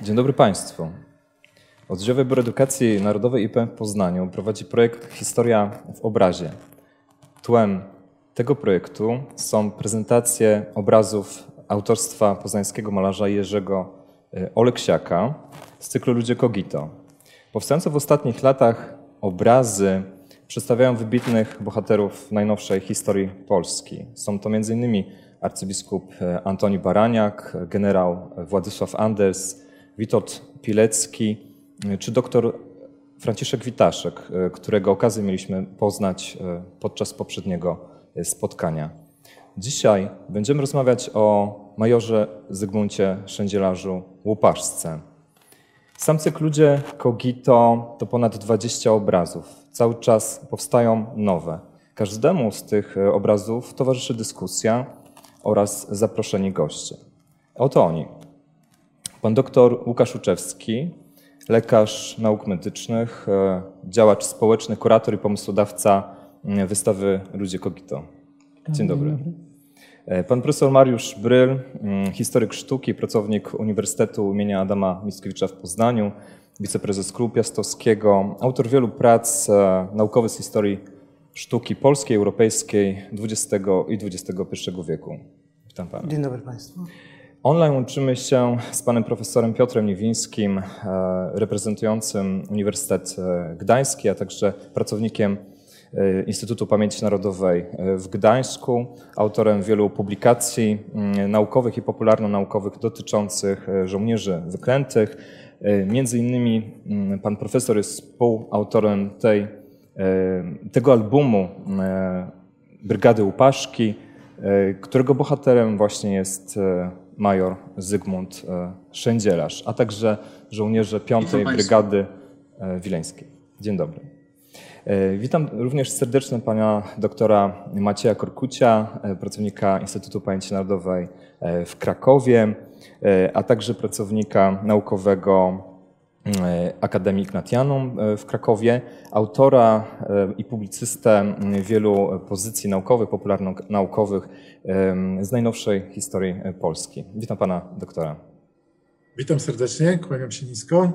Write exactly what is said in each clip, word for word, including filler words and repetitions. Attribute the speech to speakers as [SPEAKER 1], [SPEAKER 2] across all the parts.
[SPEAKER 1] Dzień dobry Państwu. Oddział Biuro Edukacji Narodowej I P M w Poznaniu prowadzi projekt Historia w obrazie. Tłem tego projektu są prezentacje obrazów autorstwa poznańskiego malarza Jerzego Oleksiaka z cyklu Ludzie Kogito. Powstające w ostatnich latach obrazy przedstawiają wybitnych bohaterów najnowszej historii Polski. Są to między innymi arcybiskup Antoni Baraniak, generał Władysław Anders, Witold Pilecki czy doktor Franciszek Witaszek, którego okazję mieliśmy poznać podczas poprzedniego spotkania. Dzisiaj będziemy rozmawiać o majorze Zygmuncie Szendzielarzu-Łupaszce. Sam cykl Ludzie Kogito to ponad dwadzieścia obrazów. Cały czas powstają nowe. Każdemu z tych obrazów towarzyszy dyskusja oraz zaproszeni goście. Oto oni. Pan doktor Łukasz Łuczewski, lekarz nauk medycznych, działacz społeczny, kurator i pomysłodawca wystawy Ludzie Kogito. Dzień dobry. Pan profesor Mariusz Bryl, historyk sztuki, pracownik Uniwersytetu imienia Adama Mickiewicza w Poznaniu, wiceprezes Klubu Piastowskiego, autor wielu prac naukowych z historii sztuki polskiej, europejskiej dwudziestego i dwudziestego pierwszego wieku. Witam pana.
[SPEAKER 2] Dzień dobry Państwu.
[SPEAKER 1] Online łączymy się z panem profesorem Piotrem Niewińskim, reprezentującym Uniwersytet Gdański, a także pracownikiem Instytutu Pamięci Narodowej w Gdańsku, autorem wielu publikacji naukowych i popularno-naukowych dotyczących żołnierzy wyklętych. Między innymi pan profesor jest współautorem tej, tego albumu Brygady Łupaszki, którego bohaterem właśnie jest major Zygmunt Szendzielarz, a także żołnierze piątej Brygady Wileńskiej. Dzień dobry. Witam również serdecznie pana doktora Macieja Korkucia, pracownika Instytutu Pamięci Narodowej w Krakowie, a także pracownika naukowego Akademii Ignatianum w Krakowie, autora i publicystę wielu pozycji naukowych, popularno-naukowych z najnowszej historii Polski. Witam pana doktora.
[SPEAKER 2] Witam serdecznie, kłaniam się nisko.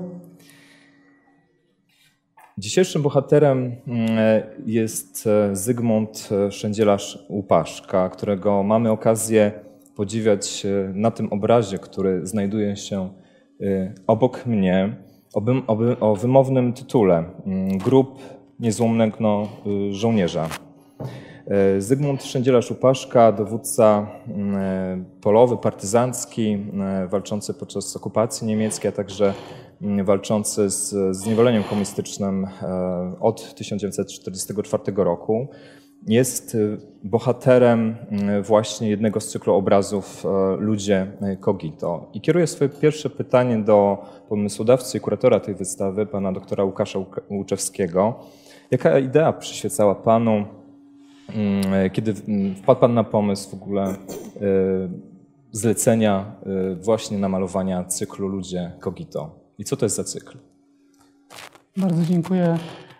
[SPEAKER 1] Dzisiejszym bohaterem jest Zygmunt Szendzielarz-Łupaszka, którego mamy okazję podziwiać na tym obrazie, który znajduje się obok mnie, o wymownym tytule Grób niezłomnego żołnierza. Zygmunt Szendzielarz-Łupaszka, dowódca polowy, partyzancki, walczący podczas okupacji niemieckiej, a także walczący z zniewoleniem komunistycznym od tysiąc dziewięćset czterdziestego czwartego roku. Jest bohaterem właśnie jednego z cyklu obrazów Ludzie Kogito. I kieruję swoje pierwsze pytanie do pomysłodawcy i kuratora tej wystawy, pana doktora Łukasza Łuczewskiego. Jaka idea przyświecała panu, kiedy wpadł pan na pomysł w ogóle zlecenia właśnie namalowania cyklu Ludzie Kogito? I co to jest za cykl?
[SPEAKER 3] Bardzo dziękuję.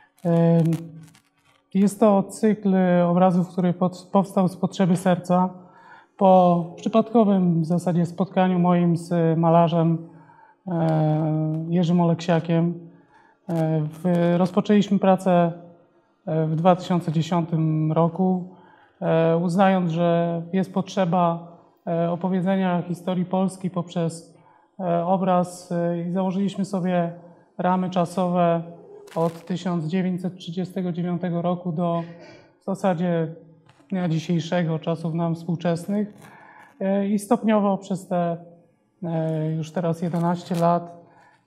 [SPEAKER 3] Jest to cykl obrazów, który powstał z potrzeby serca po przypadkowym w zasadzie spotkaniu moim z malarzem Jerzym Oleksiakiem. Rozpoczęliśmy pracę w dwa tysiące dziesiątym roku, uznając, że jest potrzeba opowiedzenia historii Polski poprzez obraz i założyliśmy sobie ramy czasowe od tysiąc dziewięćset trzydziestego dziewiątego roku do w zasadzie dnia dzisiejszego, czasów nam współczesnych. I stopniowo przez te już teraz jedenaście lat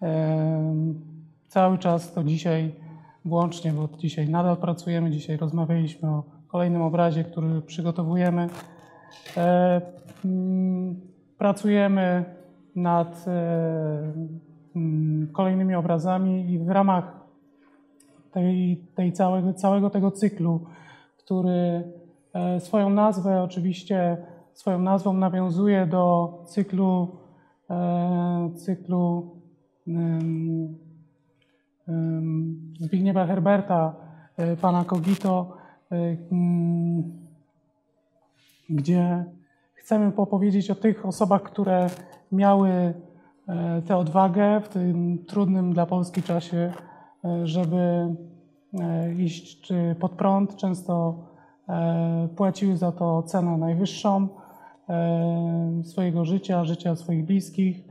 [SPEAKER 3] cały czas do dzisiaj włącznie, bo dzisiaj nadal pracujemy, dzisiaj rozmawialiśmy o kolejnym obrazie, który przygotowujemy. Pracujemy nad kolejnymi obrazami i w ramach tej, tej całego, całego tego cyklu, który swoją nazwę oczywiście, swoją nazwą nawiązuje do cyklu, cyklu Zbigniewa Herberta, pana Kogito, gdzie chcemy opowiedzieć o tych osobach, które miały tę odwagę w tym trudnym dla Polski czasie, żeby iść pod prąd. Często płaciły za to cenę najwyższą swojego życia, życia swoich bliskich.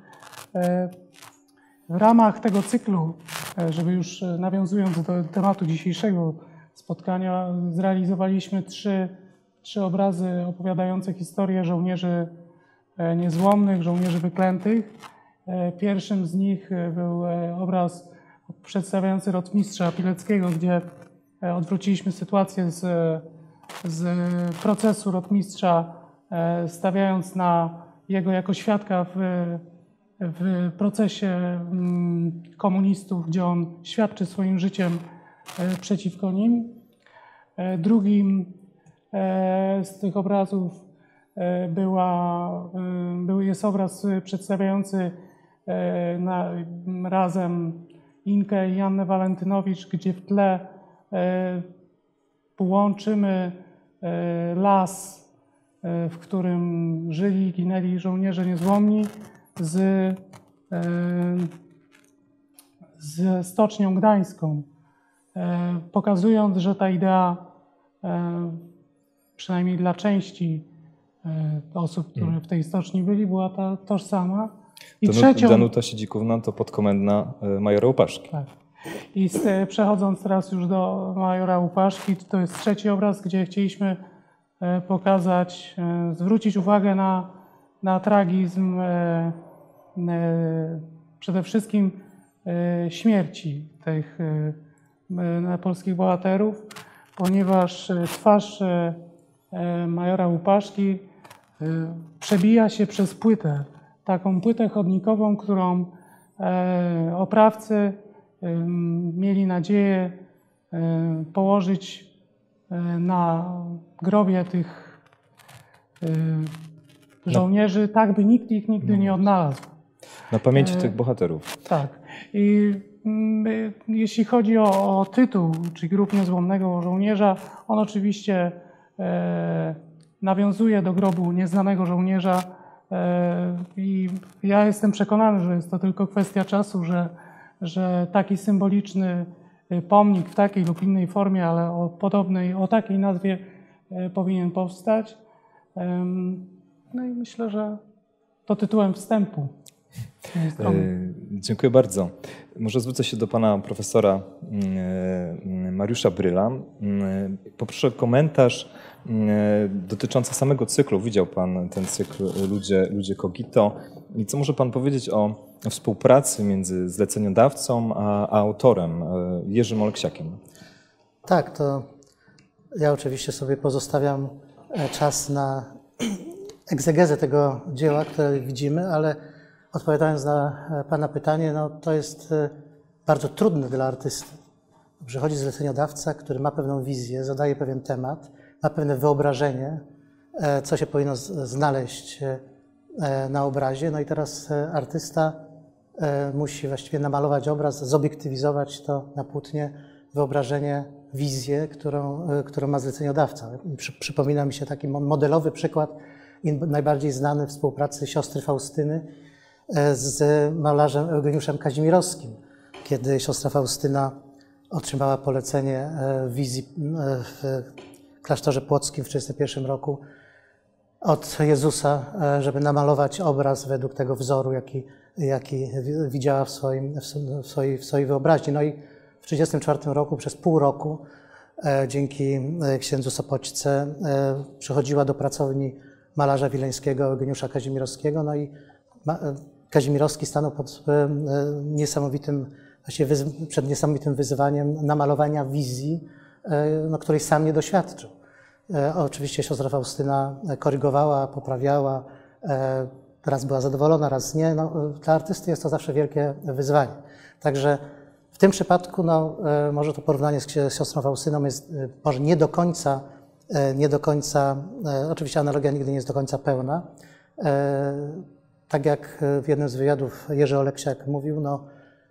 [SPEAKER 3] W ramach tego cyklu, żeby już nawiązując do tematu dzisiejszego spotkania, zrealizowaliśmy trzy, trzy obrazy opowiadające historię żołnierzy niezłomnych, żołnierzy wyklętych. Pierwszym z nich był obraz przedstawiający rotmistrza Pileckiego, gdzie odwróciliśmy sytuację z, z procesu rotmistrza, stawiając na jego jako świadka w, w procesie komunistów, gdzie on świadczy swoim życiem przeciwko nim. Drugim z tych obrazów była, był, jest obraz przedstawiający na, razem Inkę i Jannę Walentynowicz, gdzie w tle łączymy las, w którym żyli i ginęli żołnierze niezłomni, z, z Stocznią Gdańską, pokazując, że ta idea, przynajmniej dla części osób, które w tej stoczni byli, była ta tożsama. I
[SPEAKER 1] Danu,
[SPEAKER 3] trzecią,
[SPEAKER 1] Danuta Siedzikówna to podkomendna majora Łupaszki.
[SPEAKER 3] tak. I z, przechodząc teraz już do majora Łupaszki, to jest trzeci obraz, gdzie chcieliśmy pokazać, zwrócić uwagę na, na tragizm przede wszystkim śmierci tych polskich bohaterów, ponieważ twarz majora Łupaszki przebija się przez płytę, taką płytę chodnikową, którą oprawcy mieli nadzieję położyć na grobie tych żołnierzy, tak by nikt ich nigdy nie odnalazł.
[SPEAKER 1] Na pamięci tych bohaterów.
[SPEAKER 3] Tak. I y, jeśli chodzi o, o tytuł, czyli Grób Niezłomnego Żołnierza, on oczywiście e, nawiązuje do grobu nieznanego żołnierza e, i ja jestem przekonany, że jest to tylko kwestia czasu, że, że taki symboliczny pomnik w takiej lub innej formie, ale o podobnej, o takiej nazwie e, powinien powstać. E, no i myślę, że to tytułem wstępu.
[SPEAKER 1] E, dziękuję bardzo. Może zwrócę się do pana profesora e, Mariusza Bryla. E, poproszę komentarz e, dotyczący samego cyklu. Widział pan ten cykl Ludzie, Ludzie Kogito. I co może pan powiedzieć o współpracy między zleceniodawcą a, a autorem, e, Jerzym Oleksiakiem?
[SPEAKER 4] Tak, to ja oczywiście sobie pozostawiam czas na egzegezę tego dzieła, które widzimy, ale odpowiadając na pana pytanie, no to jest bardzo trudne dla artysty. Przychodzi zleceniodawca, który ma pewną wizję, zadaje pewien temat, ma pewne wyobrażenie, co się powinno znaleźć na obrazie. No i teraz artysta musi właściwie namalować obraz, zobiektywizować to na płótnie, wyobrażenie, wizję, którą, którą ma zleceniodawca. Przy, przypomina mi się taki modelowy przykład, najbardziej znany współpracy siostry Faustyny z malarzem Eugeniuszem Kazimirowskim, kiedy siostra Faustyna otrzymała polecenie wizji w klasztorze płockim w tysiąc dziewięćset trzydziestym pierwszym roku od Jezusa, żeby namalować obraz według tego wzoru, jaki, jaki widziała w, swoim, w, swojej, w swojej wyobraźni. No i w tysiąc dziewięćset trzydziestym czwartym roku przez pół roku dzięki księdzu Sopoćce przychodziła do pracowni malarza wileńskiego Eugeniusza Kazimirowskiego. No i Kazimirowski stanął pod niesamowitym, właściwie przed niesamowitym wyzwaniem namalowania wizji, no, której sam nie doświadczył. Oczywiście siostra Faustyna korygowała, poprawiała, raz była zadowolona, raz nie. No, dla artysty jest to zawsze wielkie wyzwanie. Także w tym przypadku no, może to porównanie z siostrą Faustyną jest może nie do końca, nie do końca, oczywiście analogia nigdy nie jest do końca pełna. Tak jak w jednym z wywiadów Jerzy Oleksiak mówił, no,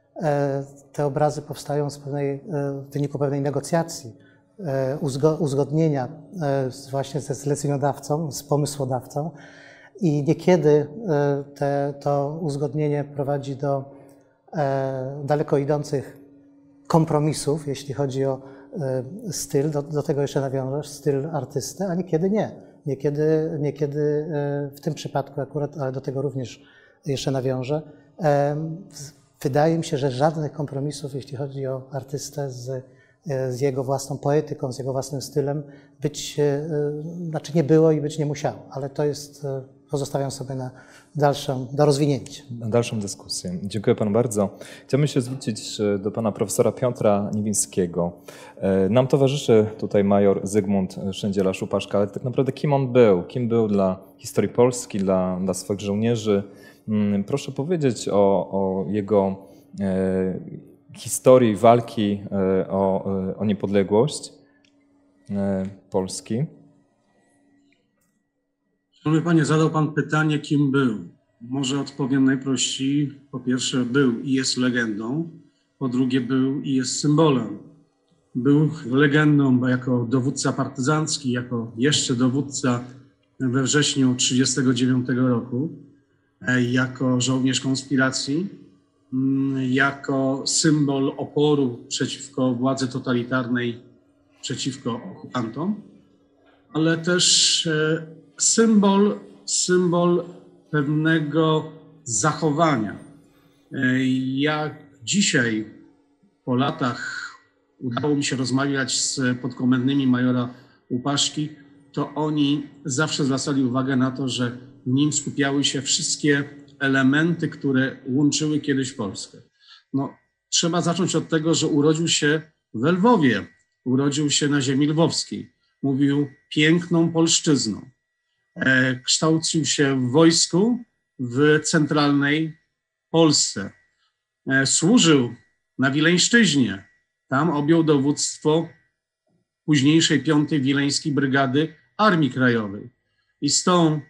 [SPEAKER 4] te obrazy powstają z pewnej, w wyniku pewnej negocjacji, uzgodnienia właśnie ze zleceniodawcą, z pomysłodawcą i niekiedy te, to uzgodnienie prowadzi do daleko idących kompromisów, jeśli chodzi o styl, do, do tego jeszcze nawiążesz, styl artysty, a niekiedy nie. Niekiedy, niekiedy w tym przypadku akurat, ale do tego również jeszcze nawiążę, wydaje mi się, że żadnych kompromisów, jeśli chodzi o artystę z, z jego własną poetyką, z jego własnym stylem, być, znaczy nie było i być nie musiało, ale to jest, pozostawiam sobie na dalszą, do rozwinięcia.
[SPEAKER 1] Na dalszą dyskusję. Dziękuję panu bardzo. Chciałbym się zwrócić do pana profesora Piotra Niwińskiego. Nam towarzyszy tutaj major Zygmunt Szendzielarz-Łupaszka, ale tak naprawdę kim on był? Kim był dla historii Polski, dla, dla swoich żołnierzy? Proszę powiedzieć o, o jego e, historii walki e, o, o niepodległość e, Polski.
[SPEAKER 5] Szanowny panie, zadał pan pytanie, kim był. Może odpowiem najprościej. Po pierwsze, był i jest legendą. Po drugie, był i jest symbolem. Był legendą, bo jako dowódca partyzancki, jako jeszcze dowódca we wrześniu tysiąc dziewięćset trzydziestego dziewiątego roku, jako żołnierz konspiracji, jako symbol oporu przeciwko władzy totalitarnej, przeciwko okupantom, ale też symbol, symbol pewnego zachowania. Jak dzisiaj po latach udało mi się rozmawiać z podkomendnymi majora Łupaszki, to oni zawsze zwracali uwagę na to, że w nim skupiały się wszystkie elementy, które łączyły kiedyś Polskę. No, trzeba zacząć od tego, że urodził się w Lwowie, urodził się na ziemi lwowskiej. Mówił piękną polszczyzną. E, kształcił się w wojsku w centralnej Polsce. E, służył na Wileńszczyźnie. Tam objął dowództwo późniejszej piątej Wileńskiej Brygady Armii Krajowej. I z tą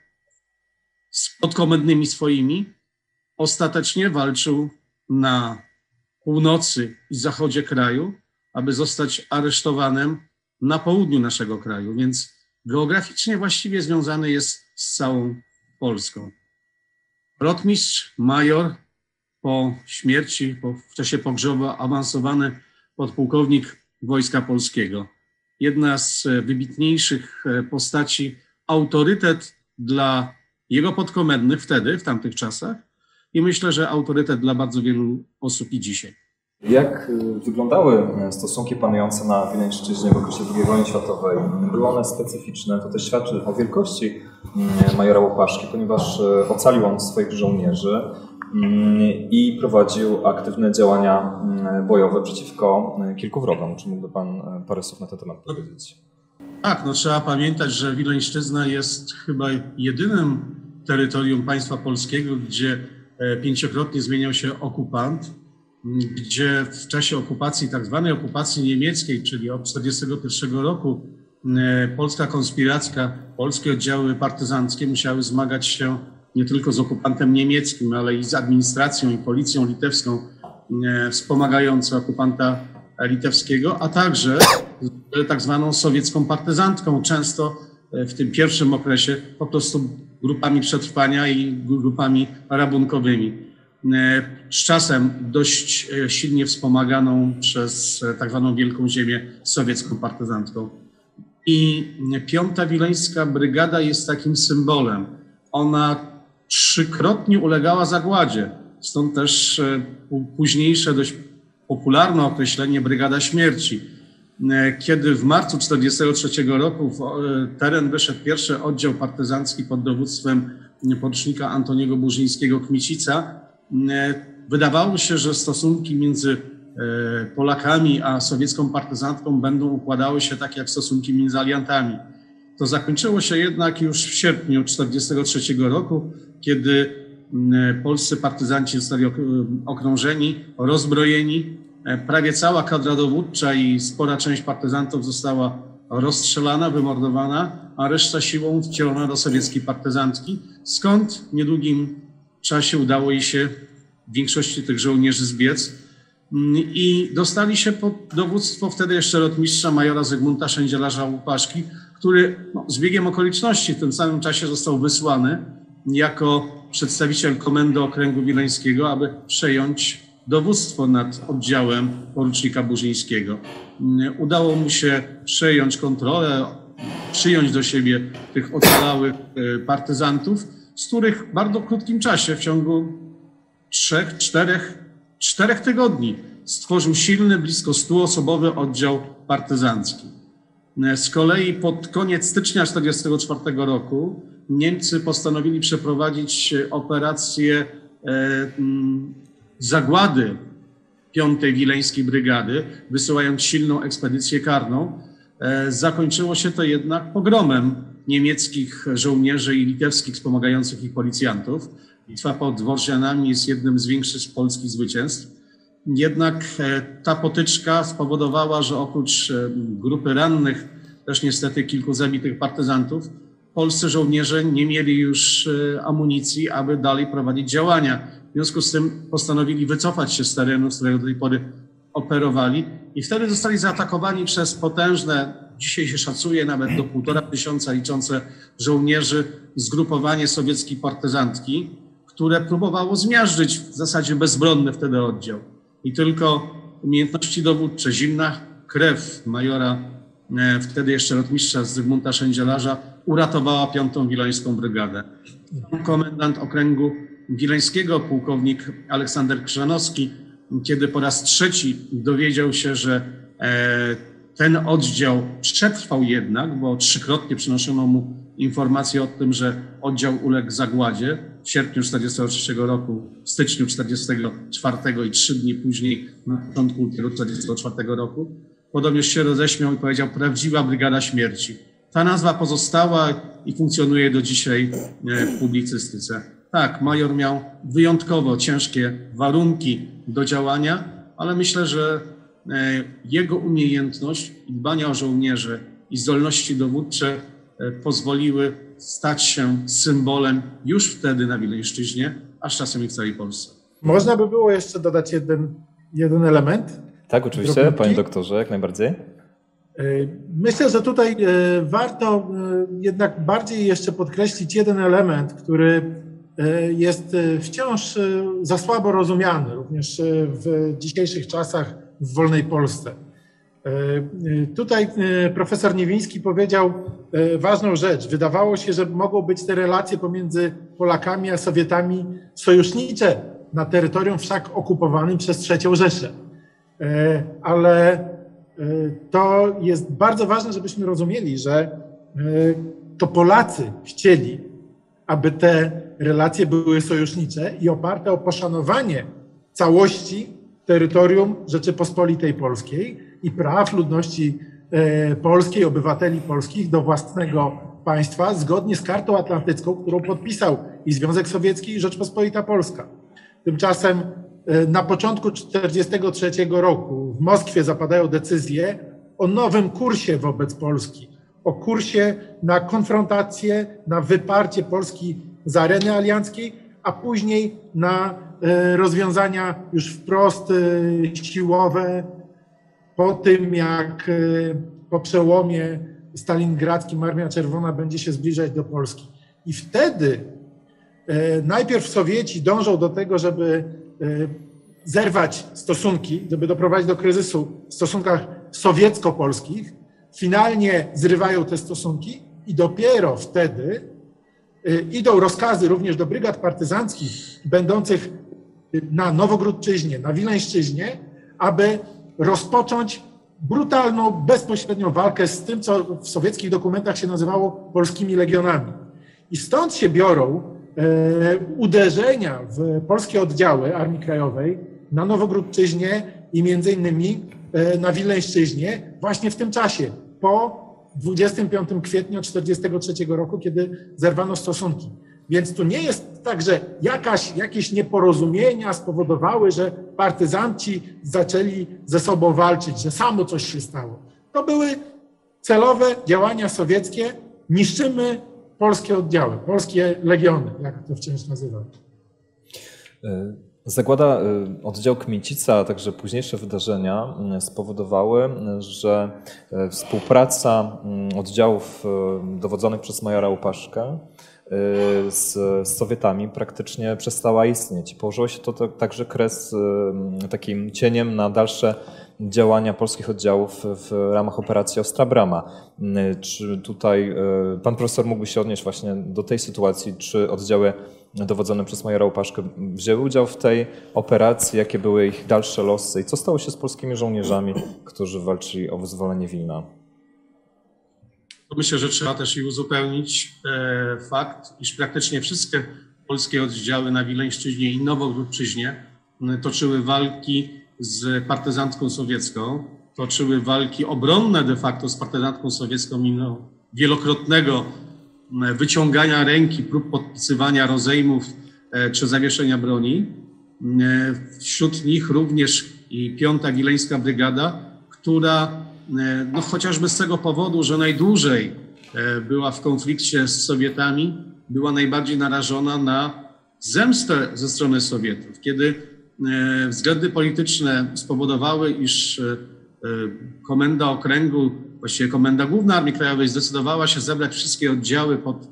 [SPEAKER 5] z podkomendnymi swoimi ostatecznie walczył na północy i zachodzie kraju, aby zostać aresztowanym na południu naszego kraju, więc geograficznie właściwie związany jest z całą Polską. Rotmistrz, major, po śmierci, po, w czasie pogrzebu awansowany podpułkownik Wojska Polskiego. Jedna z wybitniejszych postaci, autorytet dla jego podkomendnych wtedy, w tamtych czasach i myślę, że autorytet dla bardzo wielu osób i dzisiaj.
[SPEAKER 1] Jak wyglądały stosunki panujące na Wileńszczyźnie w okresie drugiej wojny światowej? Były one specyficzne, to też świadczy o wielkości majora Łupaszki, ponieważ ocalił on swoich żołnierzy i prowadził aktywne działania bojowe przeciwko kilku wrogom. Czy mógłby pan parę słów na ten temat powiedzieć?
[SPEAKER 5] Tak, no trzeba pamiętać, że Wileńszczyzna jest chyba jedynym terytorium państwa polskiego, gdzie pięciokrotnie zmieniał się okupant, gdzie w czasie okupacji, tak zwanej okupacji niemieckiej, czyli od tysiąc dziewięćset czterdziestego pierwszego roku, polska konspiracka, polskie oddziały partyzanckie musiały zmagać się nie tylko z okupantem niemieckim, ale i z administracją i policją litewską wspomagającą okupanta litewskiego, a także z tak zwaną sowiecką partyzantką, często w tym pierwszym okresie po prostu grupami przetrwania i grupami rabunkowymi. Z czasem dość silnie wspomaganą przez tak zwaną Wielką Ziemię sowiecką partyzantką. I piąta Wileńska Brygada jest takim symbolem. Ona trzykrotnie ulegała zagładzie, stąd też późniejsze dość popularne określenie Brygada Śmierci. Kiedy w marcu tysiąc dziewięćset czterdziestego trzeciego roku w teren wyszedł pierwszy oddział partyzancki pod dowództwem porucznika Antoniego Burzyńskiego-Kmicica, wydawało się, że stosunki między Polakami a sowiecką partyzantką będą układały się tak jak stosunki między aliantami. To zakończyło się jednak już w sierpniu tysiąc dziewięćset czterdziestego trzeciego roku, kiedy polscy partyzanci zostali okrążeni, rozbrojeni. Prawie cała kadra dowódcza i spora część partyzantów została rozstrzelana, wymordowana, a reszta siłą wcielona do sowieckiej partyzantki, skąd w niedługim czasie udało jej się większości tych żołnierzy zbiec i dostali się pod dowództwo wtedy jeszcze rotmistrza majora Zygmunta Szendzielarza Łupaszki, który no, z biegiem okoliczności w tym samym czasie został wysłany jako przedstawiciel Komendy Okręgu Wileńskiego, aby przejąć dowództwo nad oddziałem porucznika Burzyńskiego. Udało mu się przejąć kontrolę, przyjąć do siebie tych ocalałych partyzantów, z których w bardzo krótkim czasie, w ciągu trzech, czterech, czterech tygodni stworzył silny, blisko stuosobowy oddział partyzancki. Z kolei pod koniec stycznia tysiąc dziewięćset czterdziestego czwartego roku Niemcy postanowili przeprowadzić operację zagłady piątej Wileńskiej Brygady, wysyłając silną ekspedycję karną. Zakończyło się to jednak pogromem niemieckich żołnierzy i litewskich wspomagających ich policjantów. Bitwa pod Worzianami jest jednym z większych polskich zwycięstw. Jednak ta potyczka spowodowała, że oprócz grupy rannych, też niestety kilku zabitych partyzantów, polscy żołnierze nie mieli już amunicji, aby dalej prowadzić działania. W związku z tym postanowili wycofać się z terenu, z którego do tej pory operowali, i wtedy zostali zaatakowani przez potężne, dzisiaj się szacuje nawet do półtora tysiąca liczące żołnierzy, zgrupowanie sowieckiej partyzantki, które próbowało zmiażdżyć w zasadzie bezbronny wtedy oddział. I tylko umiejętności dowódcze, zimna krew majora, wtedy jeszcze rotmistrza Zygmunta Szędzielarza, uratowała piątą Wileńską Brygadę. Komendant Okręgu Wileńskiego, pułkownik Aleksander Krzanowski, kiedy po raz trzeci dowiedział się, że ten oddział przetrwał jednak, bo trzykrotnie przynoszono mu informację o tym, że oddział uległ zagładzie w sierpniu tysiąc dziewięćset czterdziestego trzeciego roku, w styczniu tysiąc dziewięćset czterdziestego czwartego i trzy dni później, na początku tysiąc dziewięćset czterdziestego czwartego roku, podobnież się roześmiał i powiedział: prawdziwa Brygada Śmierci. Ta nazwa pozostała i funkcjonuje do dzisiaj w publicystyce. Tak, major miał wyjątkowo ciężkie warunki do działania, ale myślę, że jego umiejętność i dbania o żołnierzy i zdolności dowódcze pozwoliły stać się symbolem już wtedy na Wileńszczyźnie, a z czasem i w całej Polsce.
[SPEAKER 2] Można by było jeszcze dodać jeden, jeden element?
[SPEAKER 1] Tak, oczywiście,
[SPEAKER 2] drobinki.
[SPEAKER 1] Panie doktorze, jak najbardziej.
[SPEAKER 2] Myślę, że tutaj warto jednak bardziej jeszcze podkreślić jeden element, który jest wciąż za słabo rozumiany, również w dzisiejszych czasach w wolnej Polsce. Tutaj profesor Niewiński powiedział ważną rzecz. Wydawało się, że mogą być te relacje pomiędzy Polakami a Sowietami sojusznicze na terytorium wszak okupowanym przez trzecią Rzeszę. Ale to jest bardzo ważne, żebyśmy rozumieli, że to Polacy chcieli, aby te relacje były sojusznicze i oparte o poszanowanie całości terytorium Rzeczypospolitej Polskiej i praw ludności polskiej, obywateli polskich do własnego państwa, zgodnie z Kartą Atlantycką, którą podpisał i Związek Sowiecki, i Rzeczpospolita Polska. Tymczasem na początku tysiąc dziewięćset czterdziestego trzeciego roku w Moskwie zapadają decyzje o nowym kursie wobec Polski, o kursie na konfrontację, na wyparcie Polski z areny alianckiej, a później na rozwiązania już wprost siłowe po tym, jak po przełomie stalingradzkim Armia Czerwona będzie się zbliżać do Polski. I wtedy najpierw Sowieci dążą do tego, żeby zerwać stosunki, żeby doprowadzić do kryzysu w stosunkach sowiecko-polskich. Finalnie zrywają te stosunki i dopiero wtedy idą rozkazy również do brygad partyzanckich będących na Nowogródczyźnie, na Wileńszczyźnie, aby rozpocząć brutalną, bezpośrednią walkę z tym, co w sowieckich dokumentach się nazywało polskimi legionami. I stąd się biorą e, uderzenia w polskie oddziały Armii Krajowej na Nowogródczyźnie i między innymi e, na Wileńszczyźnie właśnie w tym czasie, po dwudziestego piątego kwietnia tysiąc dziewięćset czterdziestego trzeciego roku, kiedy zerwano stosunki. Więc tu nie jest tak, że jakaś, jakieś nieporozumienia spowodowały, że partyzanci zaczęli ze sobą walczyć, że samo coś się stało. To były celowe działania sowieckie. Niszczymy polskie oddziały, polskie legiony, jak to wciąż nazywamy.
[SPEAKER 1] Zagłada oddziału Kmiecica, a także późniejsze wydarzenia spowodowały, że współpraca oddziałów dowodzonych przez majora Łupaszkę z, z Sowietami praktycznie przestała istnieć. Położyło się to także kres takim cieniem na dalsze działania polskich oddziałów w ramach operacji Ostra Brama. Czy tutaj pan profesor mógłby się odnieść właśnie do tej sytuacji, czy oddziały dowodzone przez majora Łupaszkę wzięły udział w tej operacji, jakie były ich dalsze losy i co stało się z polskimi żołnierzami, którzy walczyli o wyzwolenie Wilna?
[SPEAKER 5] Myślę, że trzeba też i uzupełnić e, fakt, iż praktycznie wszystkie polskie oddziały na Wileńszczyźnie i Nowogrudczyźnie toczyły walki z partyzantką sowiecką, toczyły walki obronne de facto z partyzantką sowiecką mimo wielokrotnego wyciągania ręki, prób podpisywania rozejmów e, czy zawieszenia broni. E, wśród nich również i piąta Wileńska Brygada, która no chociażby z tego powodu, że najdłużej była w konflikcie z Sowietami, była najbardziej narażona na zemstę ze strony Sowietów. Kiedy względy polityczne spowodowały, iż komenda okręgu, właściwie komenda główna Armii Krajowej zdecydowała się zebrać wszystkie oddziały pod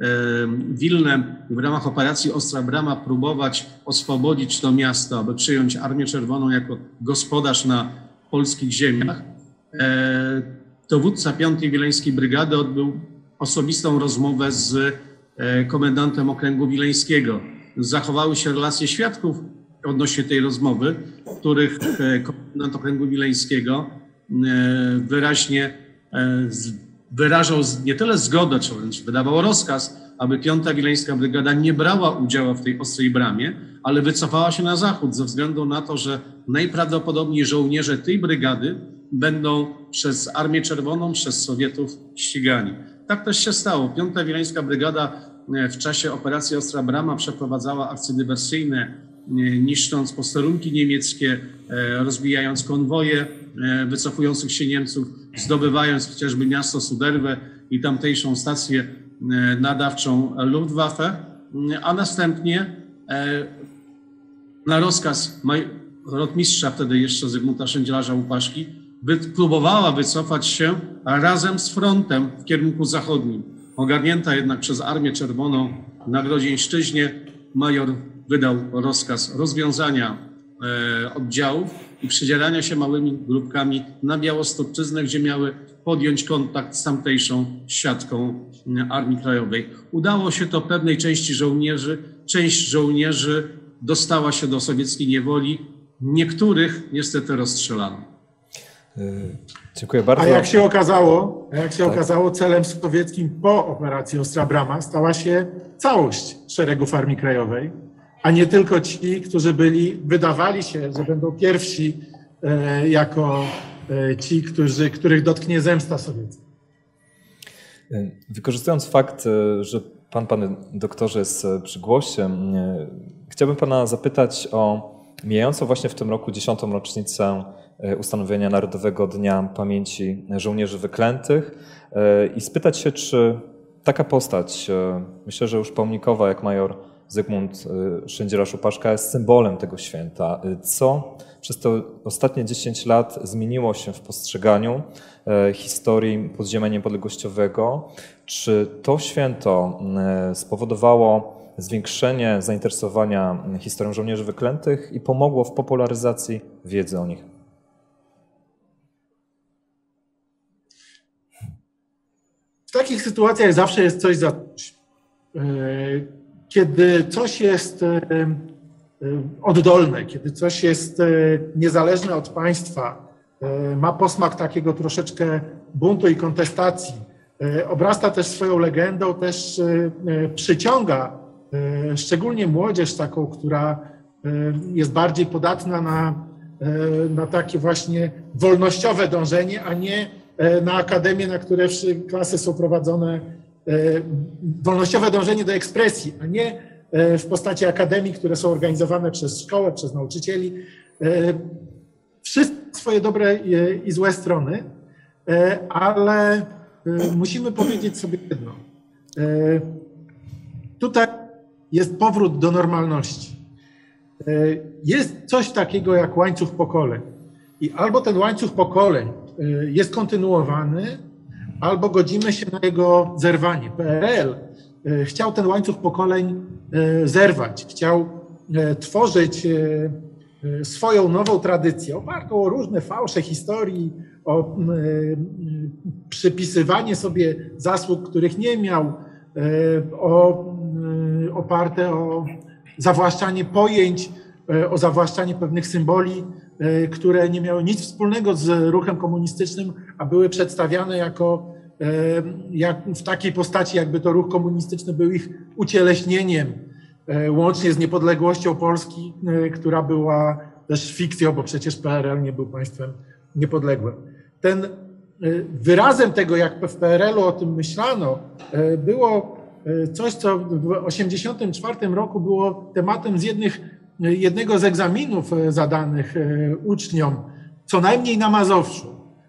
[SPEAKER 5] Wilnem i w ramach operacji Ostra Brama próbować oswobodzić to miasto, aby przyjąć Armię Czerwoną jako gospodarz na polskich ziemiach, dowódca piątej Wileńskiej Brygady odbył osobistą rozmowę z komendantem okręgu wileńskiego. Zachowały się relacje świadków odnośnie tej rozmowy, w których komendant okręgu wileńskiego wyraźnie wyrażał nie tyle zgodę, czy wręcz wydawał rozkaz, aby piąta Wileńska Brygada nie brała udziału w tej Ostrej Bramie, ale wycofała się na zachód ze względu na to, że najprawdopodobniej żołnierze tej brygady będą przez Armię Czerwoną, przez Sowietów ścigani. Tak też się stało. Piąta Wileńska Brygada w czasie operacji Ostra Brama przeprowadzała akcje dywersyjne, niszcząc posterunki niemieckie, rozbijając konwoje wycofujących się Niemców, zdobywając chociażby miasto Suderwę i tamtejszą stację nadawczą Luftwaffe, a następnie na rozkaz rotmistrza wtedy jeszcze Zygmunta Szędzielarza Łupaszki próbowała wycofać się razem z frontem w kierunku zachodnim. Ogarnięta jednak przez Armię Czerwoną na Grodzieńszczyźnie, major wydał rozkaz rozwiązania e, oddziałów i przydzielania się małymi grupkami na Białostocczyznę, gdzie miały podjąć kontakt z tamtejszą siatką Armii Krajowej. Udało się to pewnej części żołnierzy. Część żołnierzy dostała się do sowieckiej niewoli. Niektórych niestety rozstrzelano.
[SPEAKER 1] Dziękuję bardzo.
[SPEAKER 2] A jak się okazało, jak się
[SPEAKER 1] tak.
[SPEAKER 2] okazało, celem sowieckim po operacji Ostra Brama stała się całość szeregów Armii Krajowej, a nie tylko ci, którzy byli, wydawali się, że będą pierwsi e, jako e, ci, którzy, których dotknie zemsta sowiecka.
[SPEAKER 1] Wykorzystując fakt, że pan, panie doktorze, jest przy głosie, chciałbym pana zapytać o mijającą właśnie w tym roku dziesiątą rocznicę ustanowienia Narodowego Dnia Pamięci Żołnierzy Wyklętych i spytać się, czy taka postać, myślę, że już pomnikowa jak major Zygmunt Szędzielarz Łupaszka, jest symbolem tego święta. Co przez te ostatnie dziesięć lat zmieniło się w postrzeganiu historii podziemia niepodległościowego? Czy to święto spowodowało zwiększenie zainteresowania historią żołnierzy wyklętych i pomogło w popularyzacji wiedzy o nich?
[SPEAKER 2] W takich sytuacjach zawsze jest coś za coś. Kiedy coś jest oddolne, kiedy coś jest niezależne od państwa, ma posmak takiego troszeczkę buntu i kontestacji, obrasta też swoją legendą, też przyciąga szczególnie młodzież taką, która jest bardziej podatna na, na takie właśnie wolnościowe dążenie, a nie na akademię, na które klasy są prowadzone, wolnościowe dążenie do ekspresji, a nie w postaci akademii, które są organizowane przez szkołę, przez nauczycieli. Wszystkie swoje dobre i złe strony, ale musimy powiedzieć sobie jedno. Tutaj jest powrót do normalności. Jest coś takiego jak łańcuch pokoleń. I albo ten łańcuch pokoleń jest kontynuowany, albo godzimy się na jego zerwanie. P R L chciał ten łańcuch pokoleń zerwać, chciał tworzyć swoją nową tradycję, opartą o różne fałsze historii, o przypisywanie sobie zasług, których nie miał, o, oparte o zawłaszczanie pojęć, o zawłaszczanie pewnych symboli, które nie miały nic wspólnego z ruchem komunistycznym, a były przedstawiane jako, jak w takiej postaci, jakby to ruch komunistyczny był ich ucieleśnieniem, łącznie z niepodległością Polski, która była też fikcją, bo przecież P R L nie był państwem niepodległym. Ten wyrazem tego, jak w P R L u o tym myślano, było coś, co w tysiąc dziewięćset osiemdziesiątym czwartym roku było tematem z jednych, jednego z egzaminów zadanych uczniom, co najmniej na Mazowszu.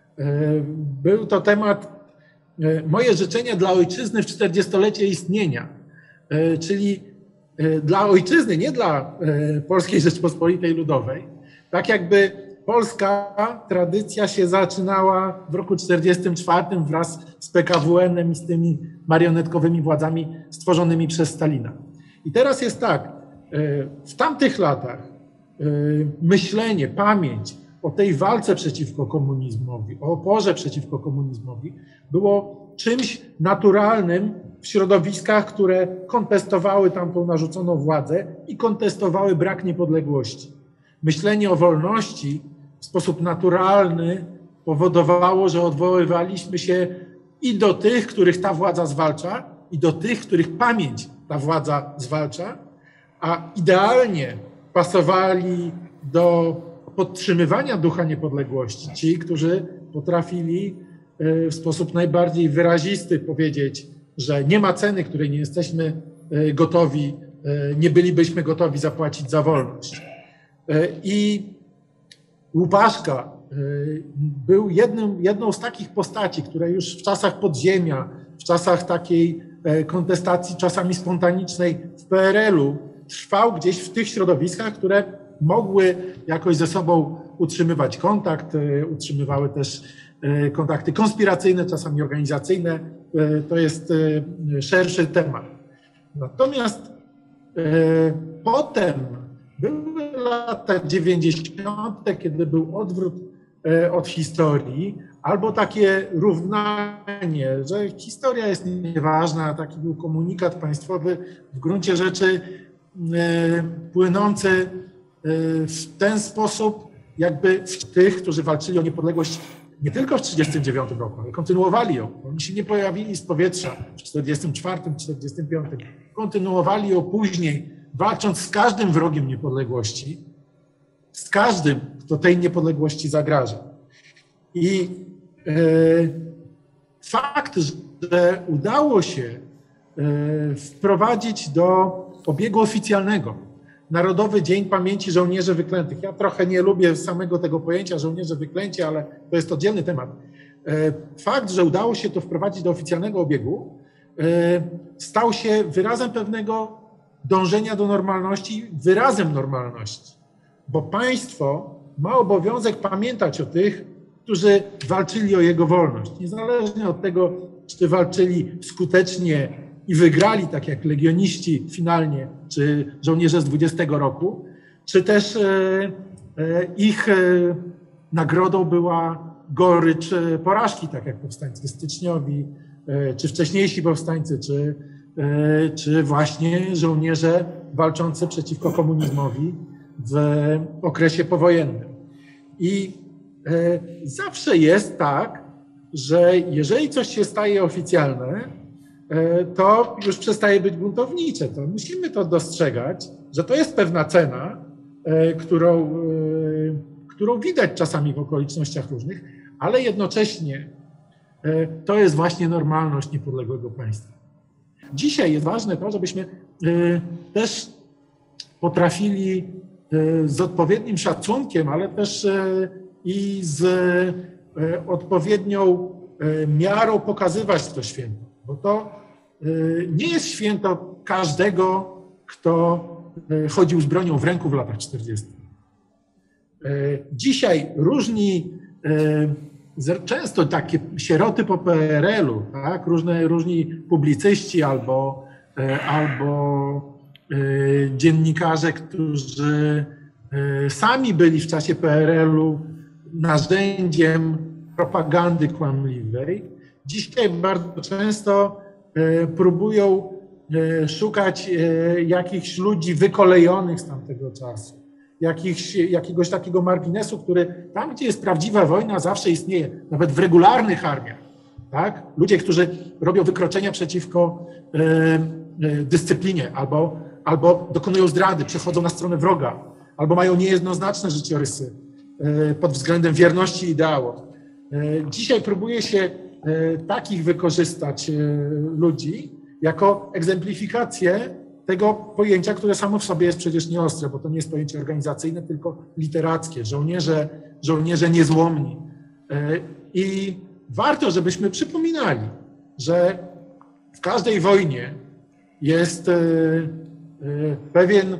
[SPEAKER 2] Był to temat moje życzenia dla ojczyzny w czterdziestolecie istnienia, czyli dla ojczyzny, nie dla Polskiej Rzeczpospolitej Ludowej. Tak jakby polska tradycja się zaczynała w roku czterdziestym czwartym wraz z P K W N-em i z tymi marionetkowymi władzami stworzonymi przez Stalina. I teraz jest tak, w tamtych latach myślenie, pamięć o tej walce przeciwko komunizmowi, o oporze przeciwko komunizmowi było czymś naturalnym w środowiskach, które kontestowały tamtą narzuconą władzę i kontestowały brak niepodległości. Myślenie o wolności w sposób naturalny powodowało, że odwoływaliśmy się i do tych, których ta władza zwalcza, i do tych, których pamięć ta władza zwalcza, a idealnie pasowali do podtrzymywania ducha niepodległości ci, którzy potrafili w sposób najbardziej wyrazisty powiedzieć, że nie ma ceny, której nie jesteśmy gotowi, nie bylibyśmy gotowi zapłacić za wolność. I Łupaszka był jednym, jedną z takich postaci, które już w czasach podziemia, w czasach takiej kontestacji czasami spontanicznej w P R L u trwał gdzieś w tych środowiskach, które mogły jakoś ze sobą utrzymywać kontakt, utrzymywały też kontakty konspiracyjne, czasami organizacyjne. To jest szerszy temat. Natomiast potem były lata dziewięćdziesiąte, kiedy był odwrót od historii, albo takie równanie, że historia jest nieważna, taki był komunikat państwowy w gruncie rzeczy płynący w ten sposób, jakby w tych, którzy walczyli o niepodległość nie tylko w tysiąc dziewięćset trzydziestym dziewiątym roku, ale kontynuowali ją. Oni się nie pojawili z powietrza w tysiąc dziewięćset czterdziestym czwartym, czterdziestym piątym. Kontynuowali ją później, walcząc z każdym wrogiem niepodległości, z każdym, kto tej niepodległości zagraża. I e, fakt, że udało się e, wprowadzić do obiegu oficjalnego Narodowy Dzień Pamięci Żołnierzy Wyklętych. Ja trochę nie lubię samego tego pojęcia żołnierze wyklęci, ale to jest oddzielny temat. Fakt, że udało się to wprowadzić do oficjalnego obiegu, stał się wyrazem pewnego dążenia do normalności, wyrazem normalności, bo państwo ma obowiązek pamiętać o tych, którzy walczyli o jego wolność. Niezależnie od tego, czy walczyli skutecznie i wygrali, tak jak legioniści finalnie, czy żołnierze z dwudziestego roku, czy też e, e, ich e, nagrodą była gorycz porażki, tak jak powstańcy styczniowi, e, czy wcześniejsi powstańcy, czy, e, czy właśnie żołnierze walczący przeciwko komunizmowi w okresie powojennym. I e, zawsze jest tak, że jeżeli coś się staje oficjalne, to już przestaje być buntownicze. To musimy to dostrzegać, że to jest pewna cena, którą, którą widać czasami w okolicznościach różnych, ale jednocześnie to jest właśnie normalność niepodległego państwa. Dzisiaj jest ważne to, żebyśmy też potrafili z odpowiednim szacunkiem, ale też i z odpowiednią miarą pokazywać to święto, bo to nie jest święto każdego, kto chodził z bronią w ręku w latach czterdziestych. Dzisiaj różni, często takie sieroty po P R L u, tak, różne, różni publicyści albo albo dziennikarze, którzy sami byli w czasie P R L-u narzędziem propagandy kłamliwej, dzisiaj bardzo często próbują szukać jakichś ludzi wykolejonych z tamtego czasu, jakichś, jakiegoś takiego marginesu, który tam, gdzie jest prawdziwa wojna, zawsze istnieje, nawet w regularnych armiach. Tak? Ludzie, którzy robią wykroczenia przeciwko dyscyplinie albo, albo dokonują zdrady, przechodzą na stronę wroga, albo mają niejednoznaczne życiorysy pod względem wierności ideałom. Dzisiaj próbuje się takich wykorzystać ludzi jako egzemplifikację tego pojęcia, które samo w sobie jest przecież nieostre, bo to nie jest pojęcie organizacyjne, tylko literackie, żołnierze, żołnierze niezłomni. I warto, żebyśmy przypominali, że w każdej wojnie jest pewien,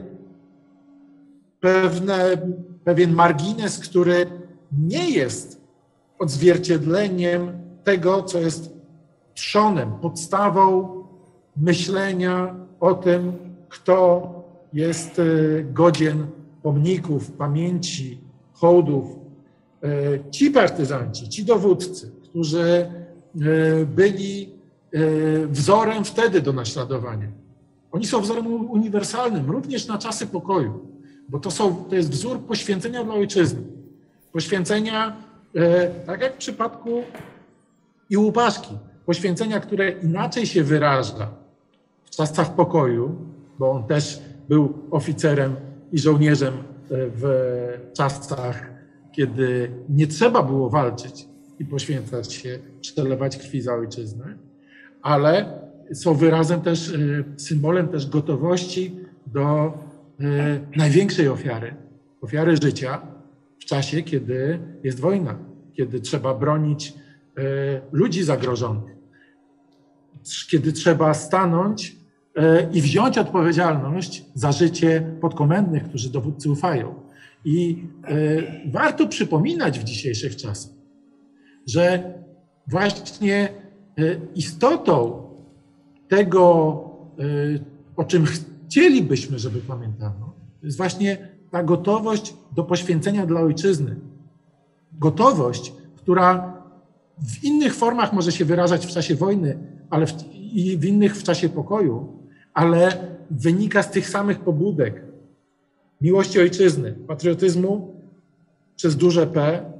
[SPEAKER 2] pewne, pewien margines, który nie jest odzwierciedleniem tego, co jest trzonem, podstawą myślenia o tym, kto jest godzien pomników, pamięci, hołdów. Ci partyzanci, ci dowódcy, którzy byli wzorem wtedy do naśladowania, oni są wzorem uniwersalnym, również na czasy pokoju, bo to, są, to jest wzór poświęcenia dla ojczyzny. Poświęcenia, tak jak w przypadku i Łupaszki, poświęcenia, które inaczej się wyraża w czasach pokoju, bo on też był oficerem i żołnierzem w czasach, kiedy nie trzeba było walczyć i poświęcać się, przelewać krwi za ojczyznę, ale są wyrazem też, symbolem też gotowości do największej ofiary, ofiary życia w czasie, kiedy jest wojna, kiedy trzeba bronić ludzi zagrożonych, kiedy trzeba stanąć i wziąć odpowiedzialność za życie podkomendnych, którzy dowódcy ufają. I warto przypominać w dzisiejszych czasach, że właśnie istotą tego, o czym chcielibyśmy, żeby pamiętano, jest właśnie ta gotowość do poświęcenia dla ojczyzny. Gotowość, która w innych formach może się wyrażać w czasie wojny, ale w, i w innych w czasie pokoju, ale wynika z tych samych pobudek. Miłości ojczyzny, patriotyzmu przez duże P, e,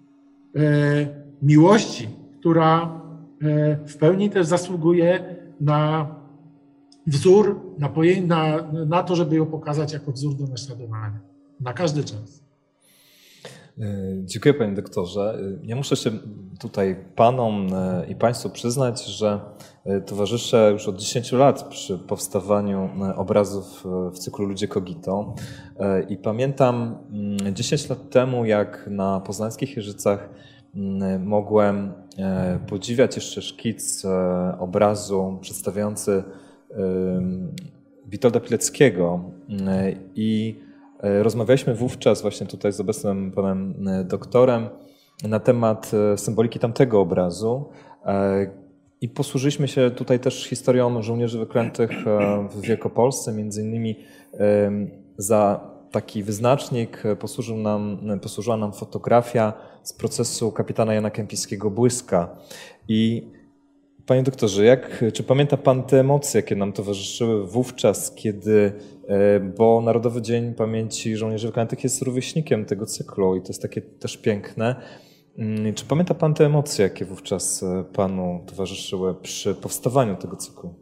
[SPEAKER 2] miłości, która e, w pełni też zasługuje na wzór, na, poję, na, na to, żeby ją pokazać jako wzór do naśladowania. Na każdy czas.
[SPEAKER 1] Dziękuję panie doktorze. Ja muszę się tutaj panom i państwu przyznać, że towarzyszę już od dziesięciu lat przy powstawaniu obrazów w cyklu Ludzie Kogito i pamiętam dziesięć lat temu, jak na poznańskich Jeżycach mogłem podziwiać jeszcze szkic obrazu przedstawiający Witolda Pileckiego i rozmawialiśmy wówczas właśnie tutaj z obecnym panem doktorem na temat symboliki tamtego obrazu i posłużyliśmy się tutaj też historią żołnierzy wyklętych w Wielkopolsce. Między innymi za taki wyznacznik posłużył nam, posłużyła nam fotografia z procesu kapitana Jana Kępińskiego Błyska. I panie doktorze, jak, czy pamięta pan te emocje, jakie nam towarzyszyły wówczas, kiedy, bo Narodowy Dzień Pamięci Żołnierzy Wyklętych jest rówieśnikiem tego cyklu i to jest takie też piękne. Czy pamięta pan te emocje, jakie wówczas panu towarzyszyły przy powstawaniu tego cyklu?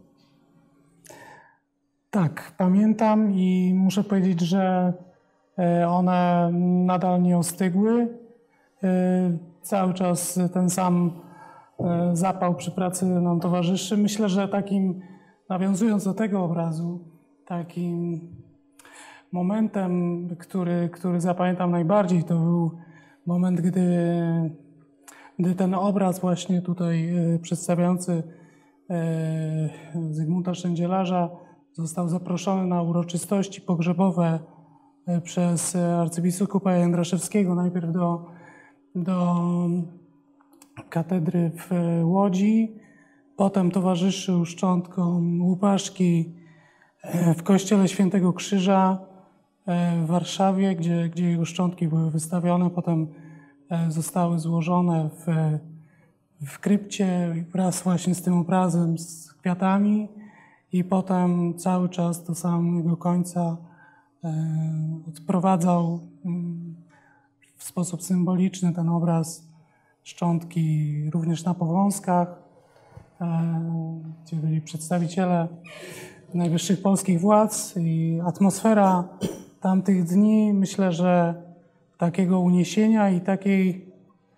[SPEAKER 3] Tak, pamiętam i muszę powiedzieć, że one nadal nie ostygły. Cały czas ten sam zapał przy pracy nam towarzyszy. Myślę, że takim, nawiązując do tego obrazu, takim momentem, który, który zapamiętam najbardziej, to był moment, gdy, gdy ten obraz właśnie tutaj przedstawiający Zygmunta Szczędzielarza został zaproszony na uroczystości pogrzebowe przez arcybiskupa Jędraszewskiego, najpierw do, do katedry w Łodzi, Potem towarzyszył szczątkom Łupaszki w kościele Świętego Krzyża w Warszawie, gdzie, gdzie jego szczątki były wystawione. Potem zostały złożone w, w krypcie wraz właśnie z tym obrazem, z kwiatami i potem cały czas do samego końca odprowadzał w sposób symboliczny ten obraz szczątki również na Powązkach, gdzie byli przedstawiciele najwyższych polskich władz i atmosfera tamtych dni, myślę, że takiego uniesienia i takiej,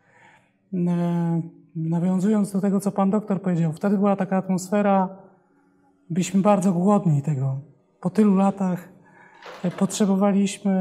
[SPEAKER 3] nawiązując do tego, co pan doktor powiedział, wtedy była taka atmosfera, byliśmy bardzo głodni tego. Po tylu latach potrzebowaliśmy,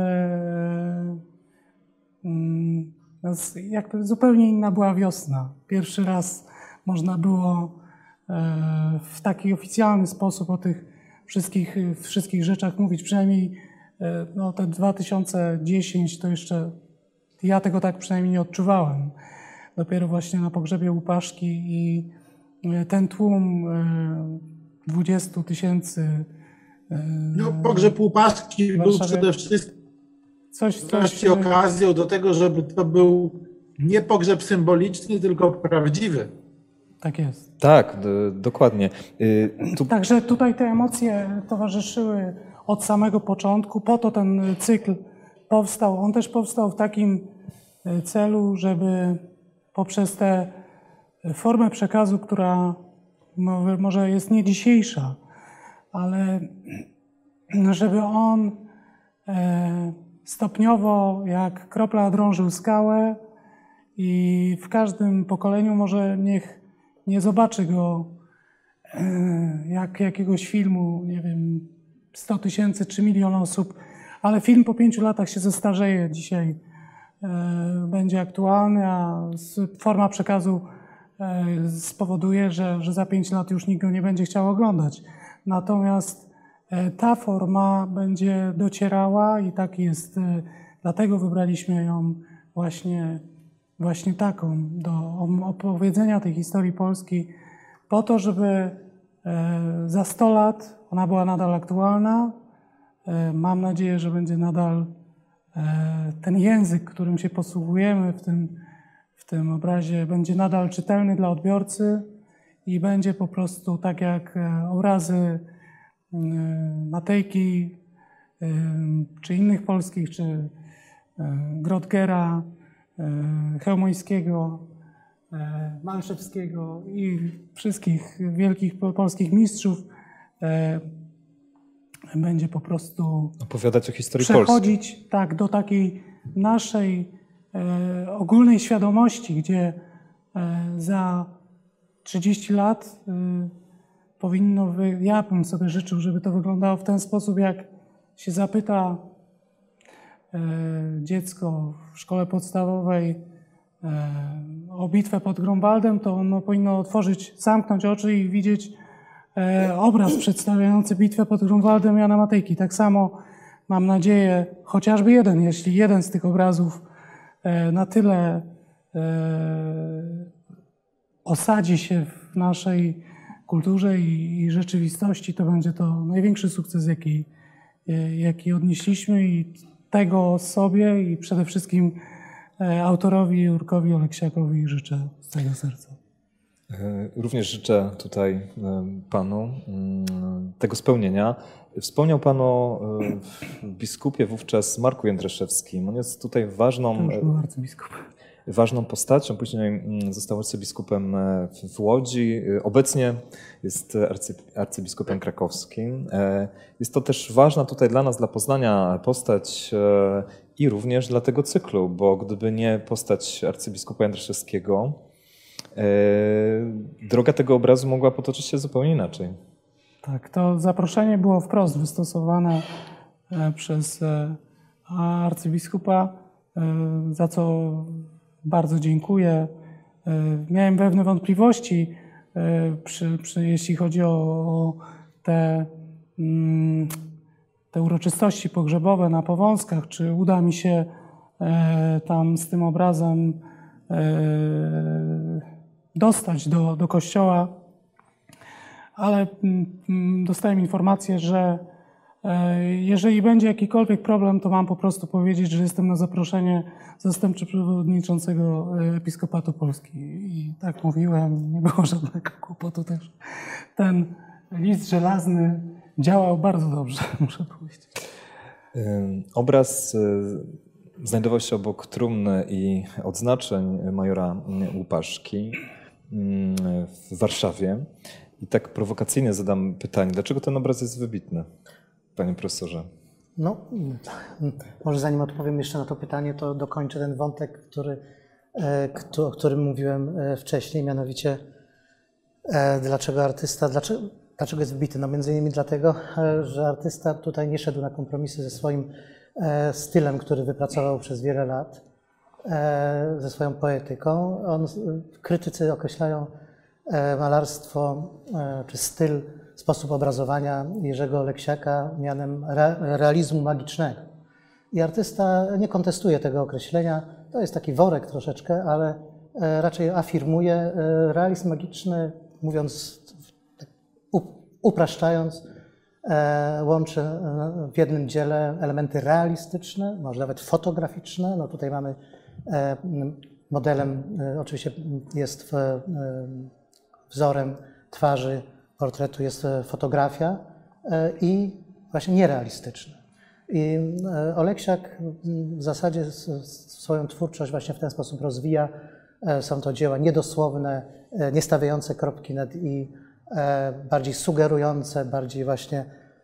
[SPEAKER 3] jakby zupełnie inna była wiosna. Pierwszy raz można było w taki oficjalny sposób o tych wszystkich, wszystkich rzeczach mówić. Przynajmniej no, te dwa tysiące dziesiąty to jeszcze ja tego tak przynajmniej nie odczuwałem. Dopiero właśnie na pogrzebie Łupaszki i ten tłum dwudziestu tysięcy.
[SPEAKER 2] No, pogrzeb Łupaszki był przede wszystkim coś, coś okazją do tego, żeby to był nie pogrzeb symboliczny, tylko prawdziwy.
[SPEAKER 3] Tak jest.
[SPEAKER 1] Tak, d- dokładnie. Y, tu...
[SPEAKER 3] Także tutaj te emocje towarzyszyły od samego początku. Po to ten cykl powstał. On też powstał w takim celu, żeby poprzez tę formę przekazu, która może jest nie dzisiejsza, ale żeby on stopniowo jak kropla drążył skałę i w każdym pokoleniu może niech nie zobaczy go jak jakiegoś filmu, nie wiem, sto tysięcy czy milion osób, ale film po pięciu latach się zestarzeje dzisiaj, będzie aktualny, a forma przekazu spowoduje, że, że za pięć lat już nikt go nie będzie chciał oglądać. Natomiast ta forma będzie docierała i tak jest, dlatego wybraliśmy ją właśnie, właśnie taką, do opowiedzenia tej historii Polski, po to, żeby za sto lat ona była nadal aktualna. Mam nadzieję, że będzie nadal ten język, którym się posługujemy w tym, w tym obrazie, będzie nadal czytelny dla odbiorcy i będzie po prostu tak jak obrazy Matejki, czy innych polskich, czy Grotgera, Chełmońskiego, Malczewskiego i wszystkich wielkich polskich mistrzów, będzie po prostu
[SPEAKER 1] opowiadać o historii
[SPEAKER 3] przechodzić
[SPEAKER 1] Polski.
[SPEAKER 3] Tak, do takiej naszej e, ogólnej świadomości, gdzie e, za trzydzieści lat e, powinno, wy, ja bym sobie życzył, żeby to wyglądało w ten sposób, jak się zapyta e, dziecko w szkole podstawowej e, o bitwę pod Grunwaldem, to ono powinno otworzyć, zamknąć oczy i widzieć obraz przedstawiający bitwę pod Grunwaldem Jana Matejki. Tak samo mam nadzieję, chociażby jeden, jeśli jeden z tych obrazów na tyle osadzi się w naszej kulturze i rzeczywistości, to będzie to największy sukces, jaki, jaki odnieśliśmy i tego sobie i przede wszystkim autorowi Jurkowi Oleksiakowi życzę z całego serca.
[SPEAKER 1] Również życzę tutaj panu tego spełnienia. Wspomniał pan o biskupie wówczas Marku Jędraszewskim. On jest tutaj ważną, ważną postacią. Później został arcybiskupem w Łodzi. Obecnie jest arcy, arcybiskupem krakowskim. Jest to też ważna tutaj dla nas, dla Poznania postać i również dla tego cyklu, bo gdyby nie postać arcybiskupa Jędraszewskiego, droga tego obrazu mogła potoczyć się zupełnie inaczej.
[SPEAKER 3] Tak, to zaproszenie było wprost wystosowane przez arcybiskupa, za co bardzo dziękuję. Miałem pewne wątpliwości, przy, przy, jeśli chodzi o, o te, te uroczystości pogrzebowe na Powązkach, czy uda mi się tam z tym obrazem dostać do, do kościoła, ale dostałem informację, że jeżeli będzie jakikolwiek problem, to mam po prostu powiedzieć, że jestem na zaproszenie zastępcy przewodniczącego Episkopatu Polski. I tak mówiłem, nie było żadnego kłopotu też. Ten list żelazny działał bardzo dobrze, muszę powiedzieć.
[SPEAKER 1] Obraz znajdował się obok trumny i odznaczeń majora Łupaszki w Warszawie. I tak prowokacyjnie zadam pytanie, dlaczego ten obraz jest wybitny, panie profesorze?
[SPEAKER 4] No, może zanim odpowiem jeszcze na to pytanie, to dokończę ten wątek, który, o którym mówiłem wcześniej, mianowicie dlaczego artysta, dlaczego, dlaczego jest wybity? No między innymi dlatego, że artysta tutaj nie szedł na kompromisy ze swoim stylem, który wypracował przez wiele lat, ze swoją poetyką. On, krytycy określają malarstwo czy styl, sposób obrazowania Jerzego Oleksiaka mianem realizmu magicznego. I artysta nie kontestuje tego określenia. To jest taki worek troszeczkę, ale raczej afirmuje realizm magiczny, mówiąc, upraszczając, łączy w jednym dziele elementy realistyczne, może nawet fotograficzne. No tutaj mamy modelem, oczywiście jest wzorem twarzy portretu jest fotografia i właśnie nierealistyczna. I Oleksiak w zasadzie swoją twórczość właśnie w ten sposób rozwija. Są to dzieła niedosłowne, nie stawiające kropki nad i, bardziej sugerujące, bardziej właśnie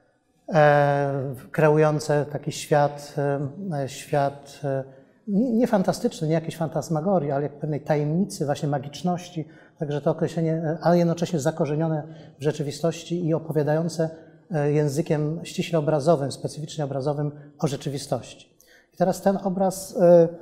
[SPEAKER 4] kreujące taki świat, świat nie fantastyczny, nie jakiejś fantasmagorii, ale jak pewnej tajemnicy, właśnie magiczności. Także to określenie, ale jednocześnie zakorzenione w rzeczywistości i opowiadające językiem ściśle obrazowym, specyficznie obrazowym o rzeczywistości. I teraz ten obraz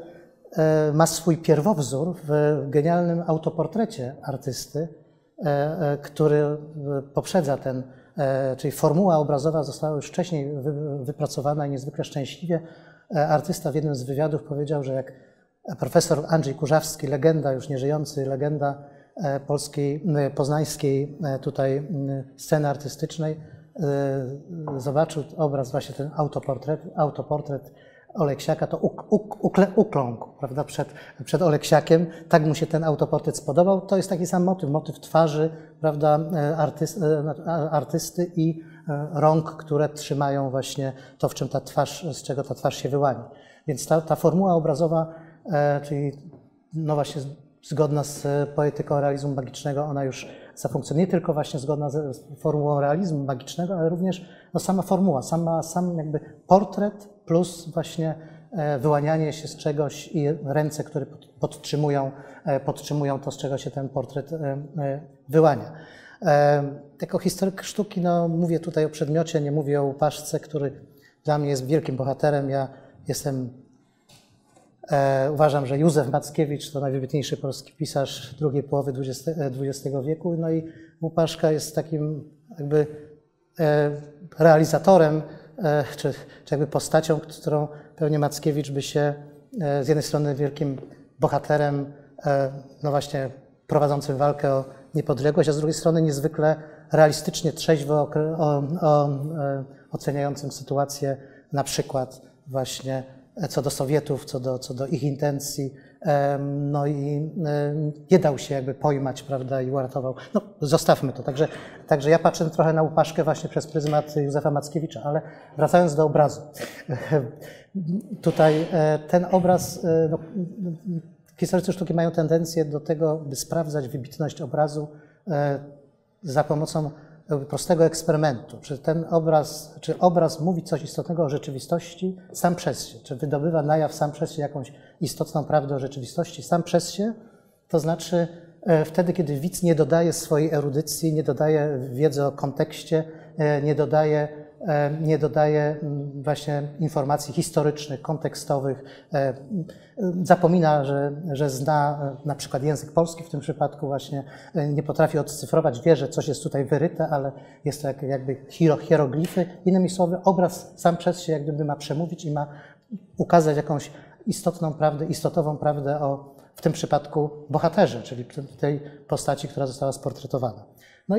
[SPEAKER 4] ma swój pierwowzór w genialnym autoportrecie artysty, który poprzedza ten, czyli formuła obrazowa została już wcześniej wypracowana i niezwykle szczęśliwie. Artysta w jednym z wywiadów powiedział, że jak profesor Andrzej Kurzawski, legenda, już nieżyjący, legenda polskiej, poznańskiej tutaj sceny artystycznej, zobaczył obraz, właśnie ten autoportret, autoportret Oleksiaka, to uk, uk, ukle, ukląkł, prawda, przed, przed Oleksiakiem. Tak mu się ten autoportret spodobał. To jest taki sam motyw, motyw twarzy, prawda, artysty, artysty i rąk, które trzymają właśnie to, w czym ta twarz, z czego ta twarz się wyłania. Więc ta, ta formuła obrazowa, czyli no właśnie zgodna z poetyką realizmu magicznego, ona już zafunkcjonuje, nie tylko właśnie zgodna z formułą realizmu magicznego, ale również no sama formuła, sama, sam jakby portret plus właśnie wyłanianie się z czegoś i ręce, które podtrzymują, podtrzymują to, z czego się ten portret wyłania. Jako historyk sztuki, no mówię tutaj o przedmiocie, nie mówię o Łupaszce, który dla mnie jest wielkim bohaterem. Ja jestem E, uważam, że Józef Mackiewicz to najwybitniejszy polski pisarz drugiej połowy dwudziestego wieku, no i Łupaszka jest takim jakby e, realizatorem, e, czy, czy jakby postacią, którą pewnie Mackiewicz by się e, z jednej strony wielkim bohaterem, e, no właśnie prowadzącym walkę o niepodległość, a z drugiej strony niezwykle realistycznie, trzeźwo o, o, o, e, oceniającym sytuację, na przykład właśnie co do Sowietów, co do, co do ich intencji, no i nie dał się jakby pojmać, prawda, i uratował. No, zostawmy to. Także, także ja patrzę trochę na Łupaszkę właśnie przez pryzmat Józefa Mackiewicza, ale wracając do obrazu. Tutaj ten obraz, no, historycy sztuki mają tendencję do tego, by sprawdzać wybitność obrazu za pomocą prostego eksperymentu. Czy ten obraz, czy obraz mówi coś istotnego o rzeczywistości sam przez się, czy wydobywa na jaw sam przez się jakąś istotną prawdę o rzeczywistości sam przez się, to znaczy wtedy, kiedy widz nie dodaje swojej erudycji, nie dodaje wiedzy o kontekście, nie dodaje, nie dodaje właśnie informacji historycznych, kontekstowych, zapomina, że, że zna na przykład język polski w tym przypadku właśnie, nie potrafi odcyfrować, wie, że coś jest tutaj wyryte, ale jest to jakby hieroglify. Innymi słowy, obraz sam przez się jak gdyby ma przemówić i ma ukazać jakąś istotną prawdę, istotową prawdę o, w tym przypadku, bohaterze, czyli tej postaci, która została sportretowana. No i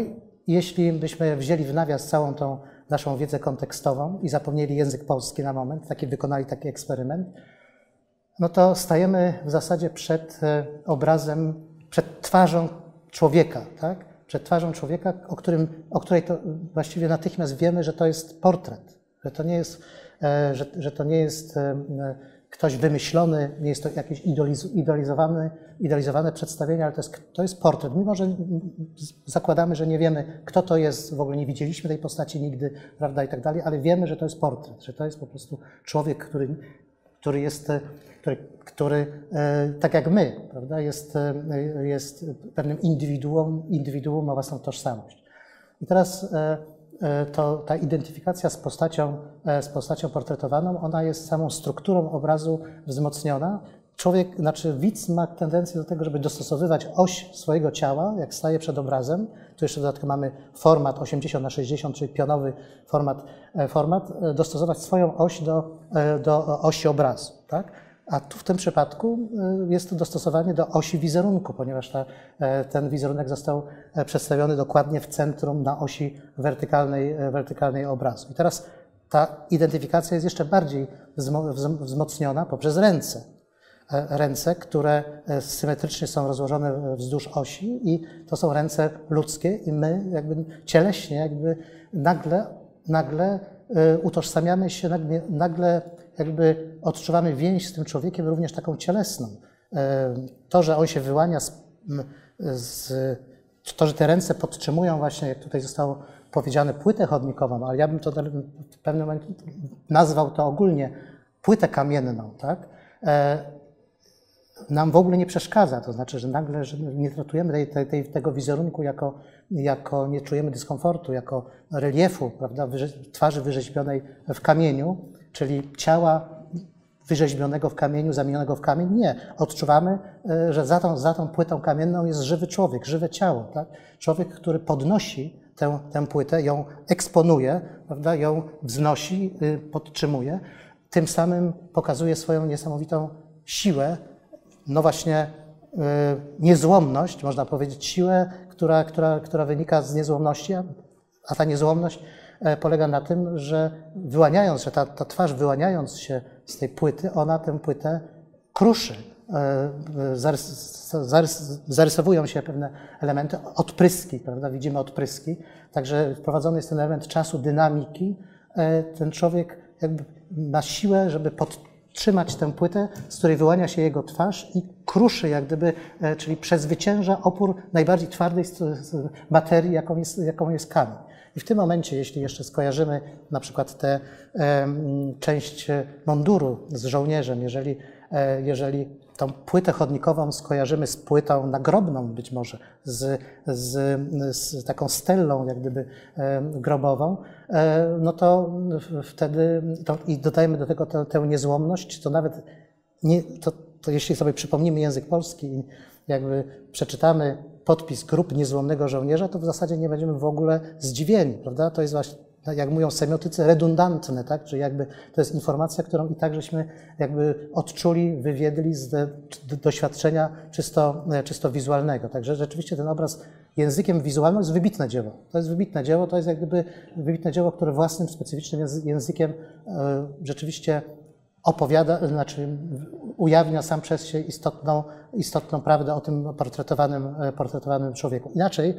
[SPEAKER 4] jeśli byśmy wzięli w nawias całą tą naszą wiedzę kontekstową i zapomnieli język polski na moment, taki wykonali taki eksperyment, no to stajemy w zasadzie przed obrazem, przed twarzą człowieka, tak? Przed twarzą człowieka, o, którym, o której to właściwie natychmiast wiemy, że to jest portret, że to nie jest, że, że to nie jest ktoś wymyślony, nie jest to jakieś idolizowane, idolizowane przedstawienie, ale to jest, to jest portret. Mimo że zakładamy, że nie wiemy, kto to jest, w ogóle nie widzieliśmy tej postaci nigdy, prawda, i tak dalej, ale wiemy, że to jest portret, że to jest po prostu człowiek, który, który jest, który, który tak jak my, prawda, jest, jest pewnym indywiduum, indywiduum ma własną tożsamość. I teraz to ta identyfikacja z postacią, z postacią portretowaną, ona jest samą strukturą obrazu wzmocniona. Człowiek, znaczy widz ma tendencję do tego, żeby dostosowywać oś swojego ciała, jak staje przed obrazem. Tu jeszcze dodatkowo mamy format osiemdziesiąt na sześćdziesiąt, czyli pionowy format, format dostosować swoją oś do, do osi obrazu, tak? A tu w tym przypadku jest to dostosowanie do osi wizerunku, ponieważ ta, ten wizerunek został przedstawiony dokładnie w centrum na osi wertykalnej, wertykalnej obrazu. I teraz ta identyfikacja jest jeszcze bardziej wzmocniona poprzez ręce. Ręce, które symetrycznie są rozłożone wzdłuż osi i to są ręce ludzkie i my jakby cieleśnie jakby nagle, nagle utożsamiamy się, nagle, nagle jakby odczuwamy więź z tym człowiekiem, również taką cielesną. To, że on się wyłania z, z to, że te ręce podtrzymują właśnie, jak tutaj zostało powiedziane, płytę chodnikową, ale ja bym to w pewnym momencie nazwał to ogólnie płytę kamienną, tak? Nam w ogóle nie przeszkadza, to znaczy, że nagle że nie traktujemy tej, tej, tej, tego wizerunku jako, jako, nie czujemy dyskomfortu, jako reliefu, prawda, wyrze, twarzy wyrzeźbionej w kamieniu, czyli ciała wyrzeźbionego w kamieniu, zamienionego w kamień. Nie. Odczuwamy, że za tą, za tą płytą kamienną jest żywy człowiek, żywe ciało. Tak? Człowiek, który podnosi tę, tę płytę, ją eksponuje, prawda, ją wznosi, podtrzymuje, tym samym pokazuje swoją niesamowitą siłę, no właśnie niezłomność, można powiedzieć, siłę, która, która, która wynika z niezłomności, a ta niezłomność polega na tym, że wyłaniając, że ta, ta twarz wyłaniając się z tej płyty, ona tę płytę kruszy. Zarys, zarys, zarysowują się pewne elementy, odpryski, prawda? Widzimy odpryski. Także wprowadzony jest ten element czasu, dynamiki. Ten człowiek jakby ma siłę, żeby podtrzymać tę płytę, z której wyłania się jego twarz i kruszy, jak gdyby, czyli przezwycięża opór najbardziej twardej materii, jaką jest, jaką jest kamień. I w tym momencie, jeśli jeszcze skojarzymy na przykład tę e, część munduru z żołnierzem, jeżeli, e, jeżeli tą płytę chodnikową skojarzymy z płytą nagrobną być może, z, z, z taką stellą jak gdyby e, grobową, e, no to wtedy to, i dodajemy do tego tę, tę niezłomność, to nawet nie, to, to jeśli sobie przypomnimy język polski i jakby przeczytamy podpis Grób Niezłomnego Żołnierza, to w zasadzie nie będziemy w ogóle zdziwieni, prawda? To jest właśnie, jak mówią semiotycy, redundantne, tak? Czyli jakby to jest informacja, którą i tak żeśmy jakby odczuli, wywiedli z doświadczenia czysto, czysto wizualnego. Także rzeczywiście ten obraz językiem wizualnym jest wybitne dzieło. To jest wybitne dzieło, to jest jak gdyby wybitne dzieło, które własnym, specyficznym językiem rzeczywiście opowiada, znaczy ujawnia sam przez się istotną, istotną prawdę o tym portretowanym, portretowanym człowieku. Inaczej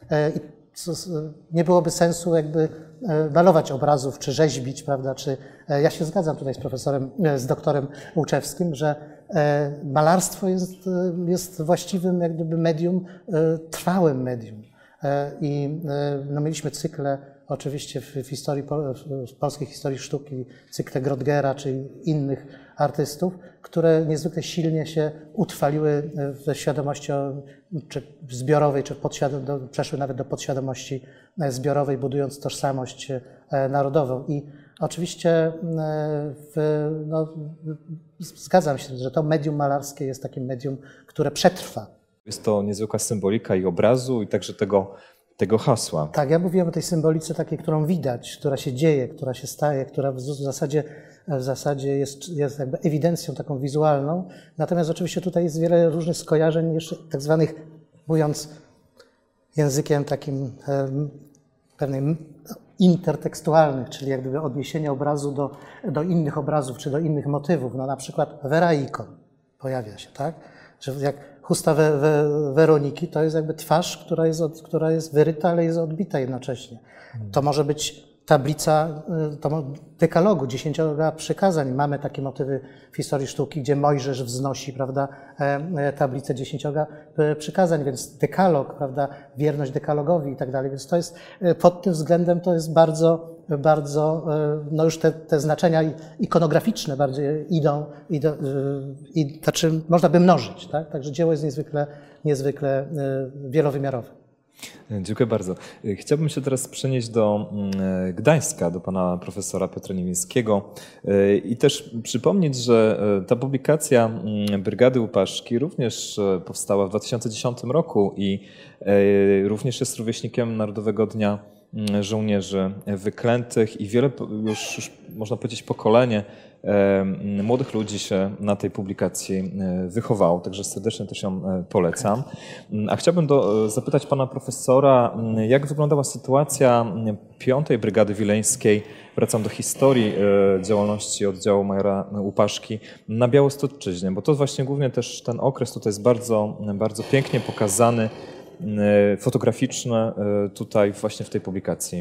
[SPEAKER 4] nie byłoby sensu jakby malować obrazów, czy rzeźbić, prawda, czy ja się zgadzam tutaj z profesorem, z doktorem Łuczewskim, że malarstwo jest, jest właściwym jak gdyby medium, trwałym medium. I no, mieliśmy cykle oczywiście w, historii, w polskiej historii sztuki, cykle Grotgera czy innych artystów, które niezwykle silnie się utrwaliły we świadomości czy zbiorowej, czy podświadom, przeszły nawet do podświadomości zbiorowej, budując tożsamość narodową. I oczywiście w, no, zgadzam się, że to medium malarskie jest takim medium, które przetrwa.
[SPEAKER 1] Jest to niezwykła symbolika i obrazu, i także tego, tego hasła.
[SPEAKER 4] Tak, ja mówiłem o tej symbolice takiej, którą widać, która się dzieje, która się staje, która w zasadzie, w zasadzie jest, jest jakby ewidencją taką wizualną. Natomiast oczywiście tutaj jest wiele różnych skojarzeń, jeszcze tak zwanych, mówiąc językiem takim pewnej intertekstualnych, czyli jak gdyby odniesienia obrazu do, do innych obrazów czy do innych motywów. No na przykład Vera Ikon pojawia się, tak? Że jak chusta we, we, Weroniki to jest jakby twarz, która jest, od, która jest wyryta, ale jest odbita jednocześnie. To może być tablica to dekalogu, dziesięcioro przykazań. Mamy takie motywy w historii sztuki, gdzie Mojżesz wznosi, prawda, tablicę dziesięcioro przykazań, więc dekalog, prawda, wierność dekalogowi i tak dalej. Więc to jest, pod tym względem to jest bardzo, bardzo, no już te, te znaczenia ikonograficzne bardziej idą, idą i znaczy można by mnożyć, tak? Także dzieło jest niezwykle, niezwykle wielowymiarowe.
[SPEAKER 1] Dziękuję bardzo. Chciałbym się teraz przenieść do Gdańska, do pana profesora Piotra Niemieckiego i też przypomnieć, że ta publikacja Brygady Łupaszki również powstała w dwa tysiące dziesiątym roku i również jest rówieśnikiem Narodowego Dnia Żołnierzy Wyklętych i wiele już, już można powiedzieć pokolenie młodych ludzi się na tej publikacji wychowało, także serdecznie też ją polecam. A chciałbym do, zapytać pana profesora, jak wyglądała sytuacja piątej Brygady Wileńskiej, wracam do historii działalności oddziału majora Łupaszki na Białostoczyźnie, bo to właśnie głównie też ten okres tutaj jest bardzo, bardzo pięknie pokazany, fotograficzny tutaj właśnie w tej publikacji.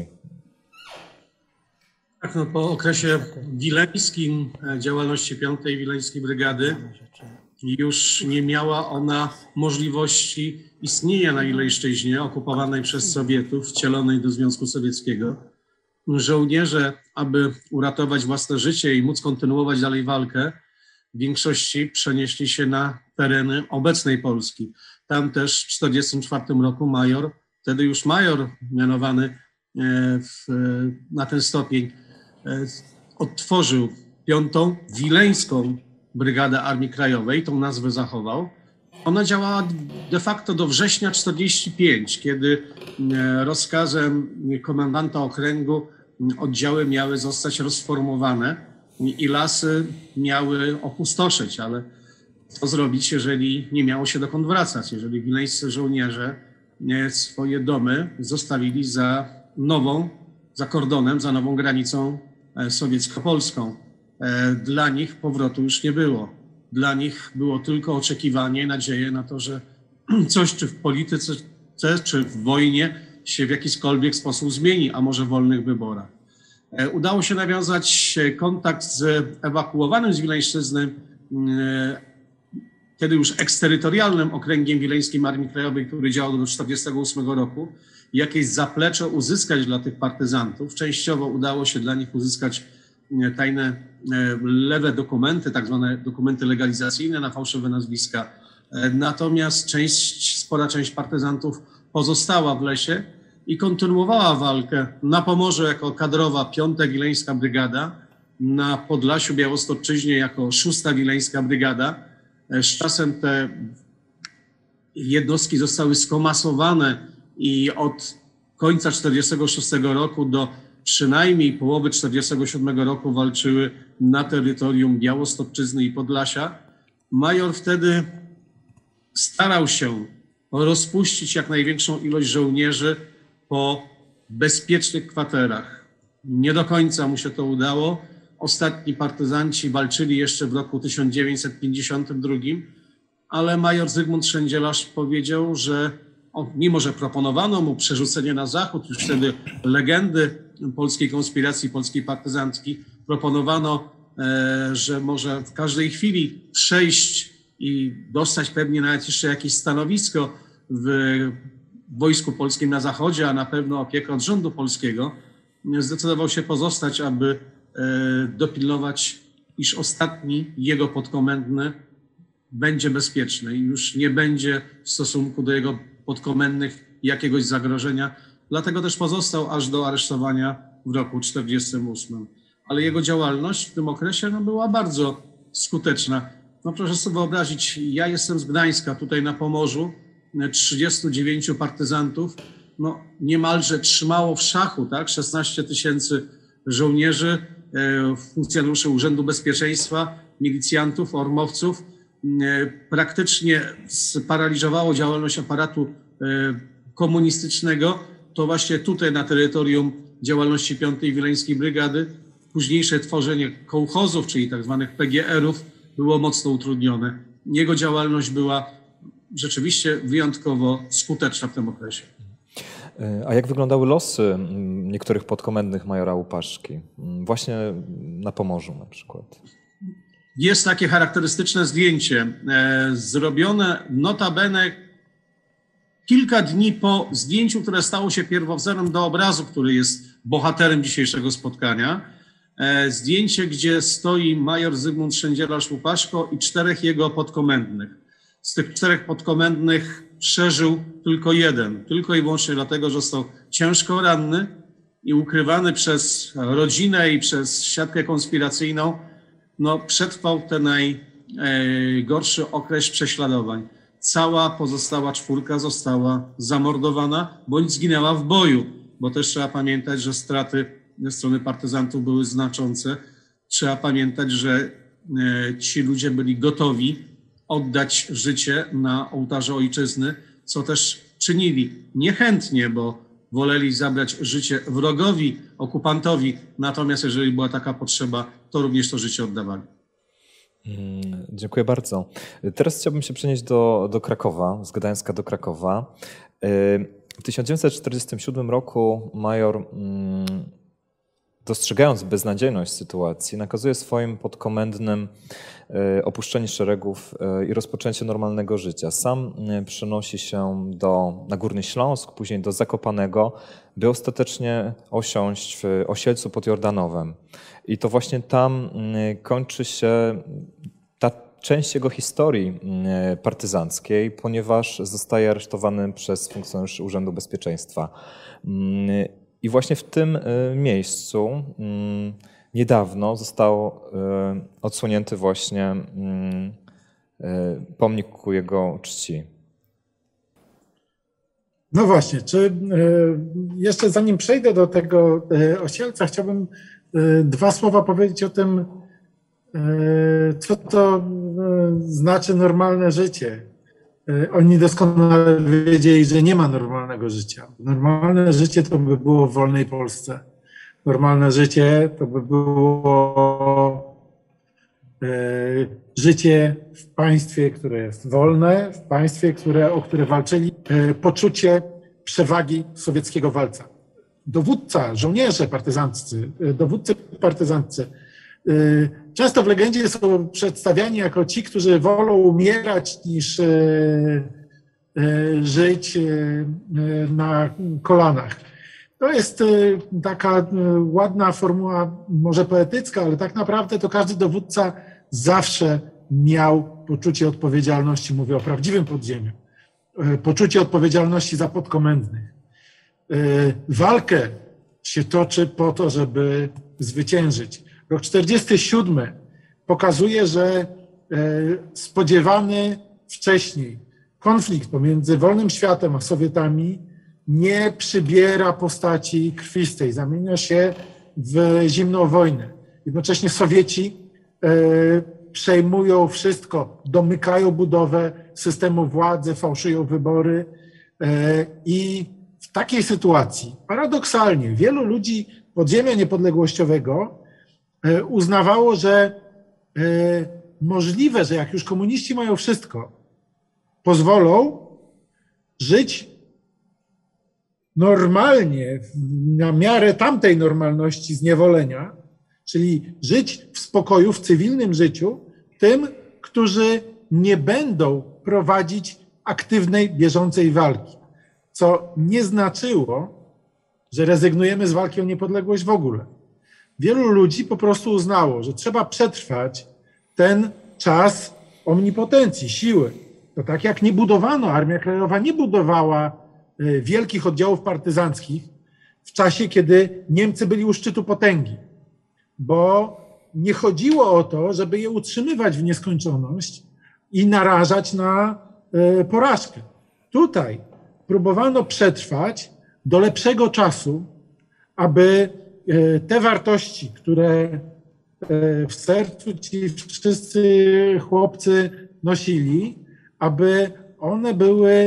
[SPEAKER 5] Tak, no po okresie wileńskim działalności piątej Wileńskiej Brygady już nie miała ona możliwości istnienia na Wilejszczyźnie okupowanej przez Sowietów, wcielonej do Związku Sowieckiego. Żołnierze, aby uratować własne życie i móc kontynuować dalej walkę, w większości przenieśli się na tereny obecnej Polski. Tam też w tysiąc dziewięćset czterdziestym czwartym roku major, wtedy już major mianowany w, na ten stopień, odtworzył piątą Wileńską Brygadę Armii Krajowej, tą nazwę zachował. Ona działała de facto do września tysiąc dziewięćset czterdziestego piątego, kiedy rozkazem komendanta okręgu oddziały miały zostać rozformowane i lasy miały opustoszyć, ale co zrobić, jeżeli nie miało się dokąd wracać, jeżeli wileńscy żołnierze swoje domy zostawili za nową, za kordonem, za nową granicą sowiecko-polską. Dla nich powrotu już nie było. Dla nich było tylko oczekiwanie, nadzieję na to, że coś czy w polityce, czy w wojnie się w jakikolwiek sposób zmieni, a może w wolnych wyborach. Udało się nawiązać kontakt z ewakuowanym z Wileńszczyzny, kiedy już eksterytorialnym okręgiem wileńskim Armii Krajowej, który działał do tysiąc dziewięćset czterdziestego ósmego roku, jakieś zaplecze uzyskać dla tych partyzantów. Częściowo udało się dla nich uzyskać tajne lewe dokumenty, tak zwane dokumenty legalizacyjne na fałszywe nazwiska. Natomiast część, spora część partyzantów pozostała w lesie i kontynuowała walkę na Pomorzu jako kadrowa piąta Wileńska Brygada, na Podlasiu Białostoczyźnie jako szósta Wileńska Brygada. Z czasem te jednostki zostały skomasowane i od końca tysiąc dziewięćset czterdziestego szóstego roku do przynajmniej połowy tysiąc dziewięćset czterdziestego siódmego roku walczyły na terytorium Białostoczyzny i Podlasia. Major wtedy starał się rozpuścić jak największą ilość żołnierzy po bezpiecznych kwaterach. Nie do końca mu się to udało. Ostatni partyzanci walczyli jeszcze w roku tysiąc dziewięćset pięćdziesiątym drugim, ale major Zygmunt Szędzielarz powiedział, że o, mimo że proponowano mu przerzucenie na zachód, już wtedy legendy polskiej konspiracji, polskiej partyzantki, proponowano, e, że może w każdej chwili przejść i dostać pewnie nawet jeszcze jakieś stanowisko w Wojsku Polskim na Zachodzie, a na pewno opiekę od rządu polskiego. Zdecydował się pozostać, aby dopilnować, iż ostatni jego podkomendny będzie bezpieczny i już nie będzie w stosunku do jego podkomendnych jakiegoś zagrożenia. Dlatego też pozostał aż do aresztowania w roku czterdziestym ósmym. Ale jego działalność w tym okresie no, była bardzo skuteczna. No proszę sobie wyobrazić, ja jestem z Gdańska, tutaj na Pomorzu, trzydziestu dziewięciu partyzantów, no niemalże trzymało w szachu, tak, szesnaście tysięcy żołnierzy, funkcjonariuszy Urzędu Bezpieczeństwa, milicjantów, ormowców. Praktycznie sparaliżowało działalność aparatu komunistycznego, to właśnie tutaj na terytorium działalności piątej Wileńskiej Brygady późniejsze tworzenie kołchozów, czyli tak zwanych P G R-ów, było mocno utrudnione. Jego działalność była rzeczywiście wyjątkowo skuteczna w tym okresie.
[SPEAKER 1] A jak wyglądały losy niektórych podkomendnych majora Łupaszki? Właśnie na Pomorzu na przykład.
[SPEAKER 5] Jest takie charakterystyczne zdjęcie, e, zrobione notabene kilka dni po zdjęciu, które stało się pierwowzorem do obrazu, który jest bohaterem dzisiejszego spotkania. E, zdjęcie, gdzie stoi major Zygmunt Szendzielarz-Łupaszko i czterech jego podkomendnych. Z tych czterech podkomendnych przeżył tylko jeden, tylko i wyłącznie dlatego, że został ciężko ranny i ukrywany przez rodzinę i przez siatkę konspiracyjną, no, przetrwał ten najgorszy okres prześladowań. Cała pozostała czwórka została zamordowana bądź zginęła w boju, bo też trzeba pamiętać, że straty ze strony partyzantów były znaczące. Trzeba pamiętać, że ci ludzie byli gotowi oddać życie na ołtarze ojczyzny, co też czynili niechętnie, bo woleli zabrać życie wrogowi, okupantowi, natomiast jeżeli była taka potrzeba, to również to życie oddawali.
[SPEAKER 1] Mm, dziękuję bardzo. Teraz chciałbym się przenieść do, do Krakowa, z Gdańska do Krakowa. W tysiąc dziewięćset czterdziestym siódmym roku major, dostrzegając beznadziejność sytuacji, nakazuje swoim podkomendnym opuszczenie szeregów i rozpoczęcie normalnego życia. Sam przenosi się do, na Górny Śląsk, później do Zakopanego, by ostatecznie osiąść w Osielcu pod Jordanowem. I to właśnie tam kończy się ta część jego historii partyzanckiej, ponieważ zostaje aresztowany przez funkcjonariuszy Urzędu Bezpieczeństwa. I właśnie w tym miejscu niedawno został odsłonięty właśnie pomnik ku jego czci.
[SPEAKER 2] No właśnie, czy jeszcze zanim przejdę do tego Osielca, chciałbym dwa słowa powiedzieć o tym, co to znaczy normalne życie. Oni doskonale wiedzieli, że nie ma normalnego życia. Normalne życie to by było w wolnej Polsce. Normalne życie to by było życie w państwie, które jest wolne, w państwie, które, o które walczyli, poczucie przewagi sowieckiego walca. Dowódca, żołnierze partyzanccy, dowódcy partyzanccy często w legendzie są przedstawiani jako ci, którzy wolą umierać niż żyć na kolanach. To jest taka ładna formuła, może poetycka, ale tak naprawdę to każdy dowódca zawsze miał poczucie odpowiedzialności, mówię o prawdziwym podziemiu, poczucie odpowiedzialności za podkomendnych. Walkę się toczy po to, żeby zwyciężyć. Rok czterdziesty siódmy pokazuje, że spodziewany wcześniej konflikt pomiędzy wolnym światem a Sowietami nie przybiera postaci krwistej, zamienia się w zimną wojnę. Jednocześnie Sowieci przejmują wszystko, domykają budowę systemu władzy, fałszują wybory i w takiej sytuacji paradoksalnie wielu ludzi podziemia niepodległościowego uznawało, że możliwe, że jak już komuniści mają wszystko, pozwolą żyć normalnie, na miarę tamtej normalności zniewolenia, czyli żyć w spokoju, w cywilnym życiu, tym, którzy nie będą prowadzić aktywnej, bieżącej walki. Co nie znaczyło, że rezygnujemy z walki o niepodległość w ogóle. Wielu ludzi po prostu uznało, że trzeba przetrwać ten czas omnipotencji, siły. To tak jak nie budowano, Armia Krajowa nie budowała wielkich oddziałów partyzanckich w czasie, kiedy Niemcy byli u szczytu potęgi, bo nie chodziło o to, żeby je utrzymywać w nieskończoność i narażać na porażkę. Tutaj próbowano przetrwać do lepszego czasu, aby te wartości, które w sercu ci wszyscy chłopcy nosili, aby one były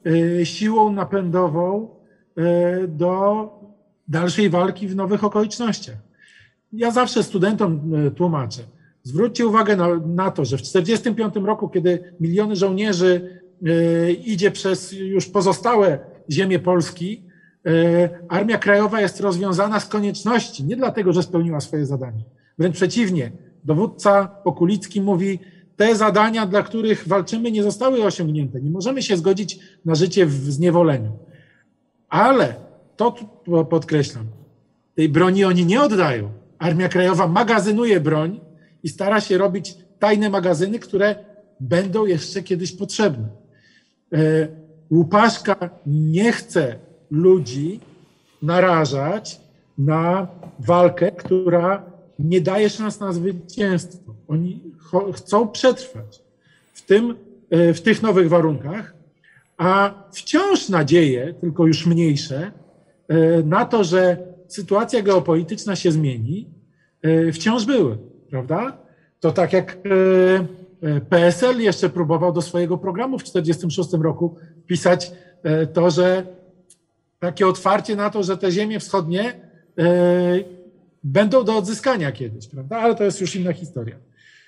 [SPEAKER 2] siłą napędową do dalszej walki w nowych okolicznościach. Ja zawsze studentom tłumaczę, zwróćcie uwagę na, na to, że w tysiąc dziewięćset czterdziestym piątym roku, kiedy miliony żołnierzy idzie przez już pozostałe ziemie Polski, Armia Krajowa jest rozwiązana z konieczności, nie dlatego, że spełniła swoje zadanie. Wręcz przeciwnie, dowódca Okulicki mówi, te zadania, dla których walczymy, nie zostały osiągnięte. Nie możemy się zgodzić na życie w zniewoleniu. Ale, to podkreślam, tej broni oni nie oddają. Armia Krajowa magazynuje broń i stara się robić tajne magazyny, które będą jeszcze kiedyś potrzebne. Łupaszka nie chce ludzi narażać na walkę, która nie daje szans na zwycięstwo. Oni chcą przetrwać w, tym, w tych nowych warunkach, a wciąż nadzieje, tylko już mniejsze, na to, że sytuacja geopolityczna się zmieni, wciąż były, prawda? To tak jak P S L jeszcze próbował do swojego programu w tysiąc dziewięćset czterdziestym szóstym roku wpisać to, że takie otwarcie na to, że te ziemie wschodnie będą do odzyskania kiedyś, prawda? Ale to jest już inna historia.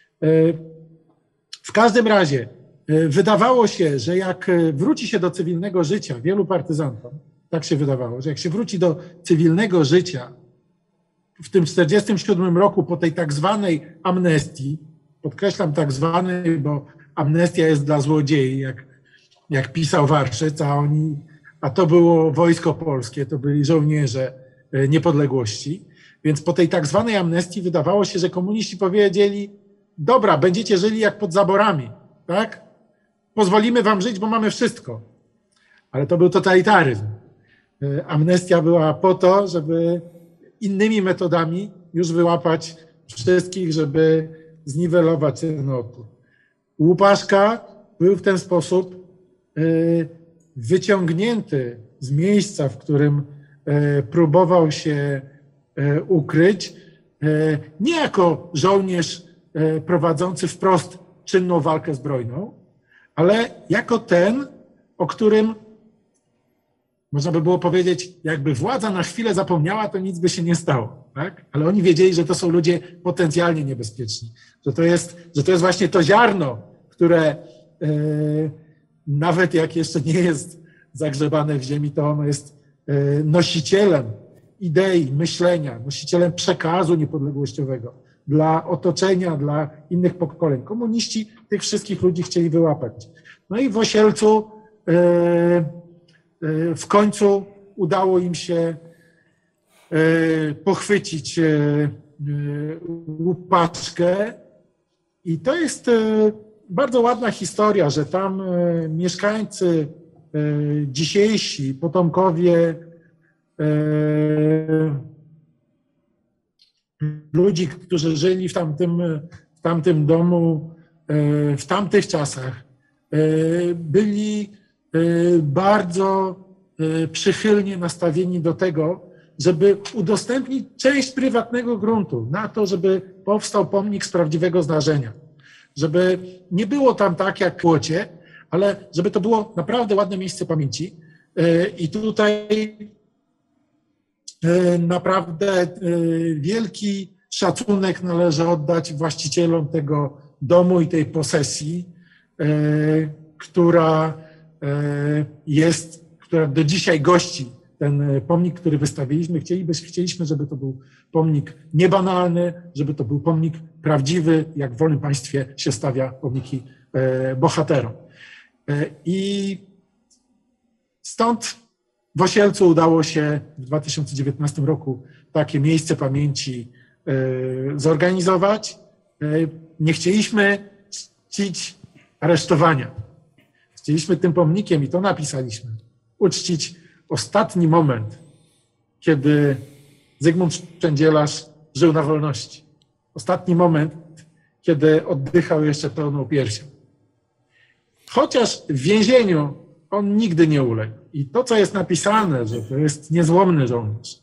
[SPEAKER 2] W każdym razie wydawało się, że jak wróci się do cywilnego życia, wielu partyzantom, tak się wydawało, że jak się wróci do cywilnego życia w tym tysiąc dziewięćset czterdziestym siódmym roku po tej tak zwanej amnestii, podkreślam tak zwanej, bo amnestia jest dla złodziei, jak, jak pisał Warszyc, a oni, a to było wojsko polskie, to byli żołnierze niepodległości, więc po tej tak zwanej amnestii wydawało się, że komuniści powiedzieli, dobra, będziecie żyli jak pod zaborami, tak? Pozwolimy wam żyć, bo mamy wszystko. Ale to był totalitaryzm. Amnestia była po to, żeby innymi metodami już wyłapać wszystkich, żeby zniwelować ten opór. Łupaszka był w ten sposób wyciągnięty z miejsca, w którym próbował się ukryć, nie jako żołnierz prowadzący wprost czynną walkę zbrojną, ale jako ten, o którym można by było powiedzieć, jakby władza na chwilę zapomniała, to nic by się nie stało, tak? Ale oni wiedzieli, że to są ludzie potencjalnie niebezpieczni, że to jest, że to jest właśnie to ziarno, które e, nawet jak jeszcze nie jest zagrzebane w ziemi, to ono jest e, nosicielem idei, myślenia, nosicielem przekazu niepodległościowego dla otoczenia, dla innych pokoleń. Komuniści tych wszystkich ludzi chcieli wyłapać. No i w Osielcu e, w końcu udało im się pochwycić Łupaszkę i to jest bardzo ładna historia, że tam mieszkańcy dzisiejsi, potomkowie ludzi, którzy żyli w tamtym, w tamtym domu, w tamtych czasach, byli bardzo przychylnie nastawieni do tego, żeby udostępnić część prywatnego gruntu na to, żeby powstał pomnik z prawdziwego zdarzenia. Żeby nie było tam tak jak w Płocie, ale żeby to było naprawdę ładne miejsce pamięci. I tutaj naprawdę wielki szacunek należy oddać właścicielom tego domu i tej posesji, która jest, która do dzisiaj gości ten pomnik, który wystawiliśmy. Chcielibyśmy, chcieliśmy, żeby to był pomnik niebanalny, żeby to był pomnik prawdziwy, jak w wolnym państwie się stawia pomniki bohaterom. I stąd w Osielcu udało się w dwa tysiące dziewiętnastym roku takie miejsce pamięci zorganizować. Nie chcieliśmy czcić aresztowania. Chcieliśmy tym pomnikiem, i to napisaliśmy, uczcić ostatni moment, kiedy Zygmunt Szczędzielarz żył na wolności. Ostatni moment, kiedy oddychał jeszcze pełną piersią. Chociaż w więzieniu on nigdy nie uległ. I to, co jest napisane, że to jest niezłomny żołnierz.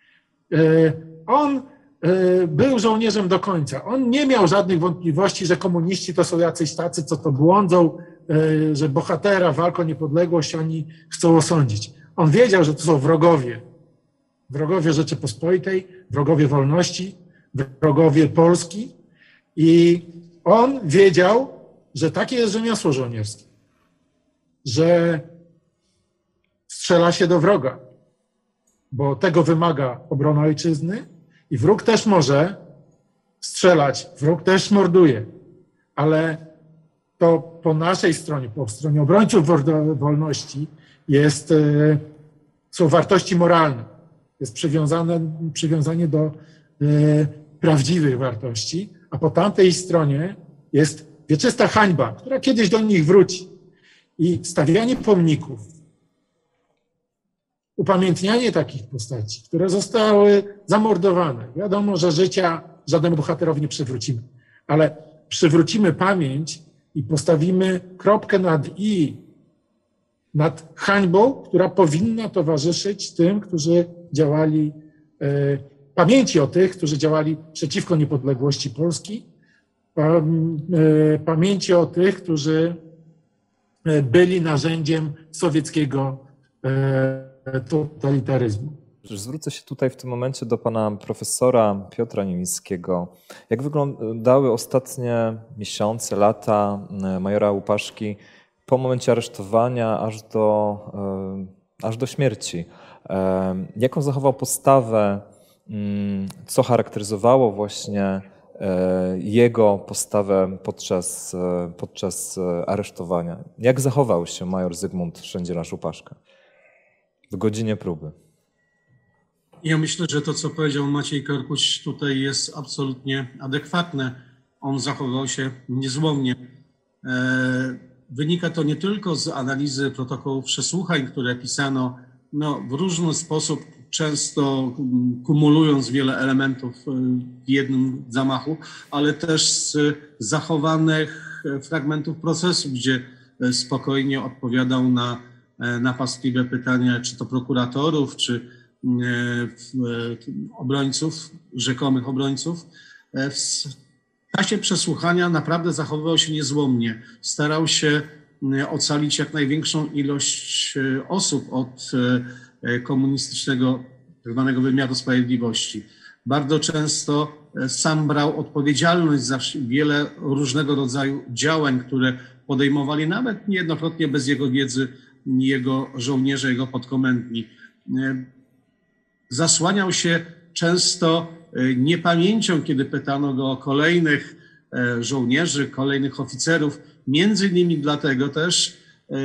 [SPEAKER 2] On był żołnierzem do końca. On nie miał żadnych wątpliwości, że komuniści to są jacyś tacy, co to błądzą że bohatera walk o niepodległość oni chcą osądzić. On wiedział, że to są wrogowie. Wrogowie Rzeczypospolitej, wrogowie wolności, wrogowie Polski i on wiedział, że takie jest rzemiosło żołnierskie, że strzela się do wroga, bo tego wymaga obrona ojczyzny i wróg też może strzelać, wróg też morduje, ale to po naszej stronie, po stronie obrońców wolności jest, są wartości moralne, jest przywiązane, przywiązanie do prawdziwych wartości, a po tamtej stronie jest wieczysta hańba, która kiedyś do nich wróci. I stawianie pomników, upamiętnianie takich postaci, które zostały zamordowane. Wiadomo, że życia żadnemu bohaterowi nie przywrócimy, ale przywrócimy pamięć i postawimy kropkę nad i, nad hańbą, która powinna towarzyszyć tym, którzy działali, e, pamięci o tych, którzy działali przeciwko niepodległości Polski, pam, e, pamięci o tych, którzy byli narzędziem sowieckiego e, totalitaryzmu.
[SPEAKER 1] Zwrócę się tutaj w tym momencie do pana profesora Piotra Niemieckiego. Jak wyglądały ostatnie miesiące, lata majora Łupaszki po momencie aresztowania aż do, aż do śmierci? Jaką zachował postawę, co charakteryzowało właśnie jego postawę podczas, podczas aresztowania? Jak zachował się major Zygmunt Szendzielarz-Łupaszka w godzinie próby?
[SPEAKER 5] Ja myślę, że to, co powiedział Maciej Korkuć, tutaj jest absolutnie adekwatne. On zachował się niezłomnie. Wynika to nie tylko z analizy protokołów przesłuchań, które pisano no, w różny sposób, często kumulując wiele elementów w jednym zamachu, ale też z zachowanych fragmentów procesu, gdzie spokojnie odpowiadał na napastliwe pytania, czy to prokuratorów, czy obrońców, rzekomych obrońców. W czasie przesłuchania naprawdę zachowywał się niezłomnie. Starał się ocalić jak największą ilość osób od komunistycznego tak zwanego wymiaru sprawiedliwości. Bardzo często sam brał odpowiedzialność za wiele różnego rodzaju działań, które podejmowali nawet niejednokrotnie bez jego wiedzy jego żołnierze, jego podkomendni. Zasłaniał się często niepamięcią, kiedy pytano go o kolejnych żołnierzy, kolejnych oficerów. Między innymi dlatego też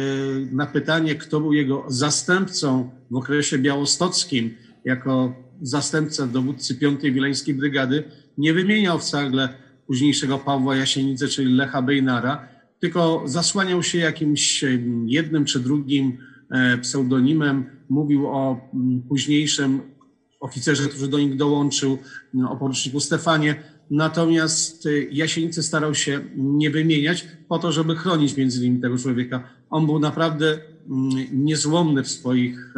[SPEAKER 5] na pytanie, kto był jego zastępcą w okresie białostockim, jako zastępca dowódcy piątej Wileńskiej Brygady, nie wymieniał wcale późniejszego Pawła Jasienicy, czyli Lecha Bejnara, tylko zasłaniał się jakimś jednym czy drugim pseudonimem, mówił o późniejszym oficerze, który do nich dołączył, o poruczniku Stefanie. Natomiast Jasienicy starał się nie wymieniać po to, żeby chronić między innymi tego człowieka. On był naprawdę niezłomny w swoich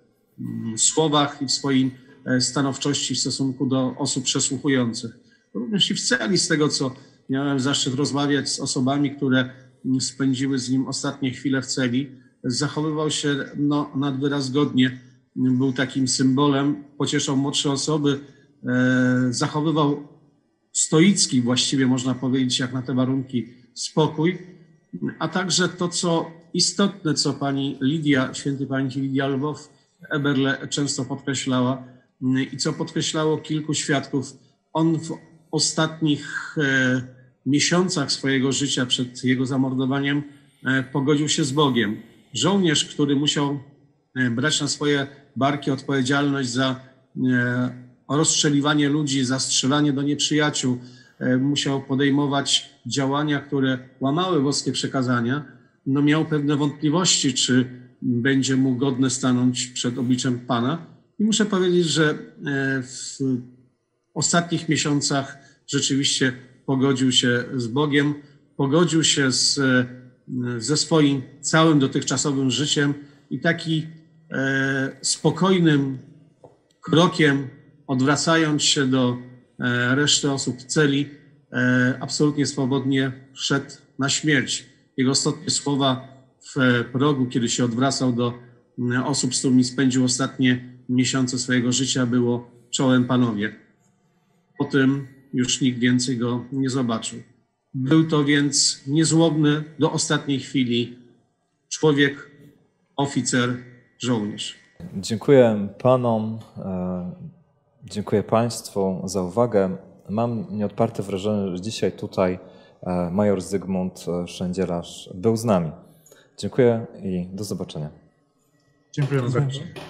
[SPEAKER 5] słowach i w swojej stanowczości w stosunku do osób przesłuchujących. Również i w celi, z tego co miałem zaszczyt rozmawiać z osobami, które spędziły z nim ostatnie chwile w celi, zachowywał się no, nad wyraz godnie. Był takim symbolem, pocieszał młodsze osoby, e, zachowywał stoicki właściwie można powiedzieć jak na te warunki spokój, a także to, co istotne, co pani Lidia, świętej pamięci Lidia Lwow-Eberle często podkreślała i co podkreślało kilku świadków. On w ostatnich e, miesiącach swojego życia przed jego zamordowaniem e, pogodził się z Bogiem. Żołnierz, który musiał brać na swoje barki odpowiedzialność za rozstrzeliwanie ludzi, za strzelanie do nieprzyjaciół, musiał podejmować działania, które łamały boskie przekazania, no miał pewne wątpliwości, czy będzie mu godne stanąć przed obliczem Pana. I muszę powiedzieć, że w ostatnich miesiącach rzeczywiście pogodził się z Bogiem, pogodził się z, ze swoim całym dotychczasowym życiem i taki e, spokojnym krokiem, odwracając się do e, reszty osób w celi, e, absolutnie swobodnie szedł na śmierć. Jego ostatnie słowa w progu, kiedy się odwracał do osób, z którymi spędził ostatnie miesiące swojego życia, było: czołem panowie. Po tym już nikt więcej go nie zobaczył. Był to więc niezłomny do ostatniej chwili człowiek, oficer, żołnierz.
[SPEAKER 1] Dziękuję panom, e, dziękuję państwu za uwagę. Mam nieodparte wrażenie, że dzisiaj tutaj e, major Zygmunt Szędzielarz był z nami. Dziękuję i do zobaczenia.
[SPEAKER 2] Dziękujemy bardzo.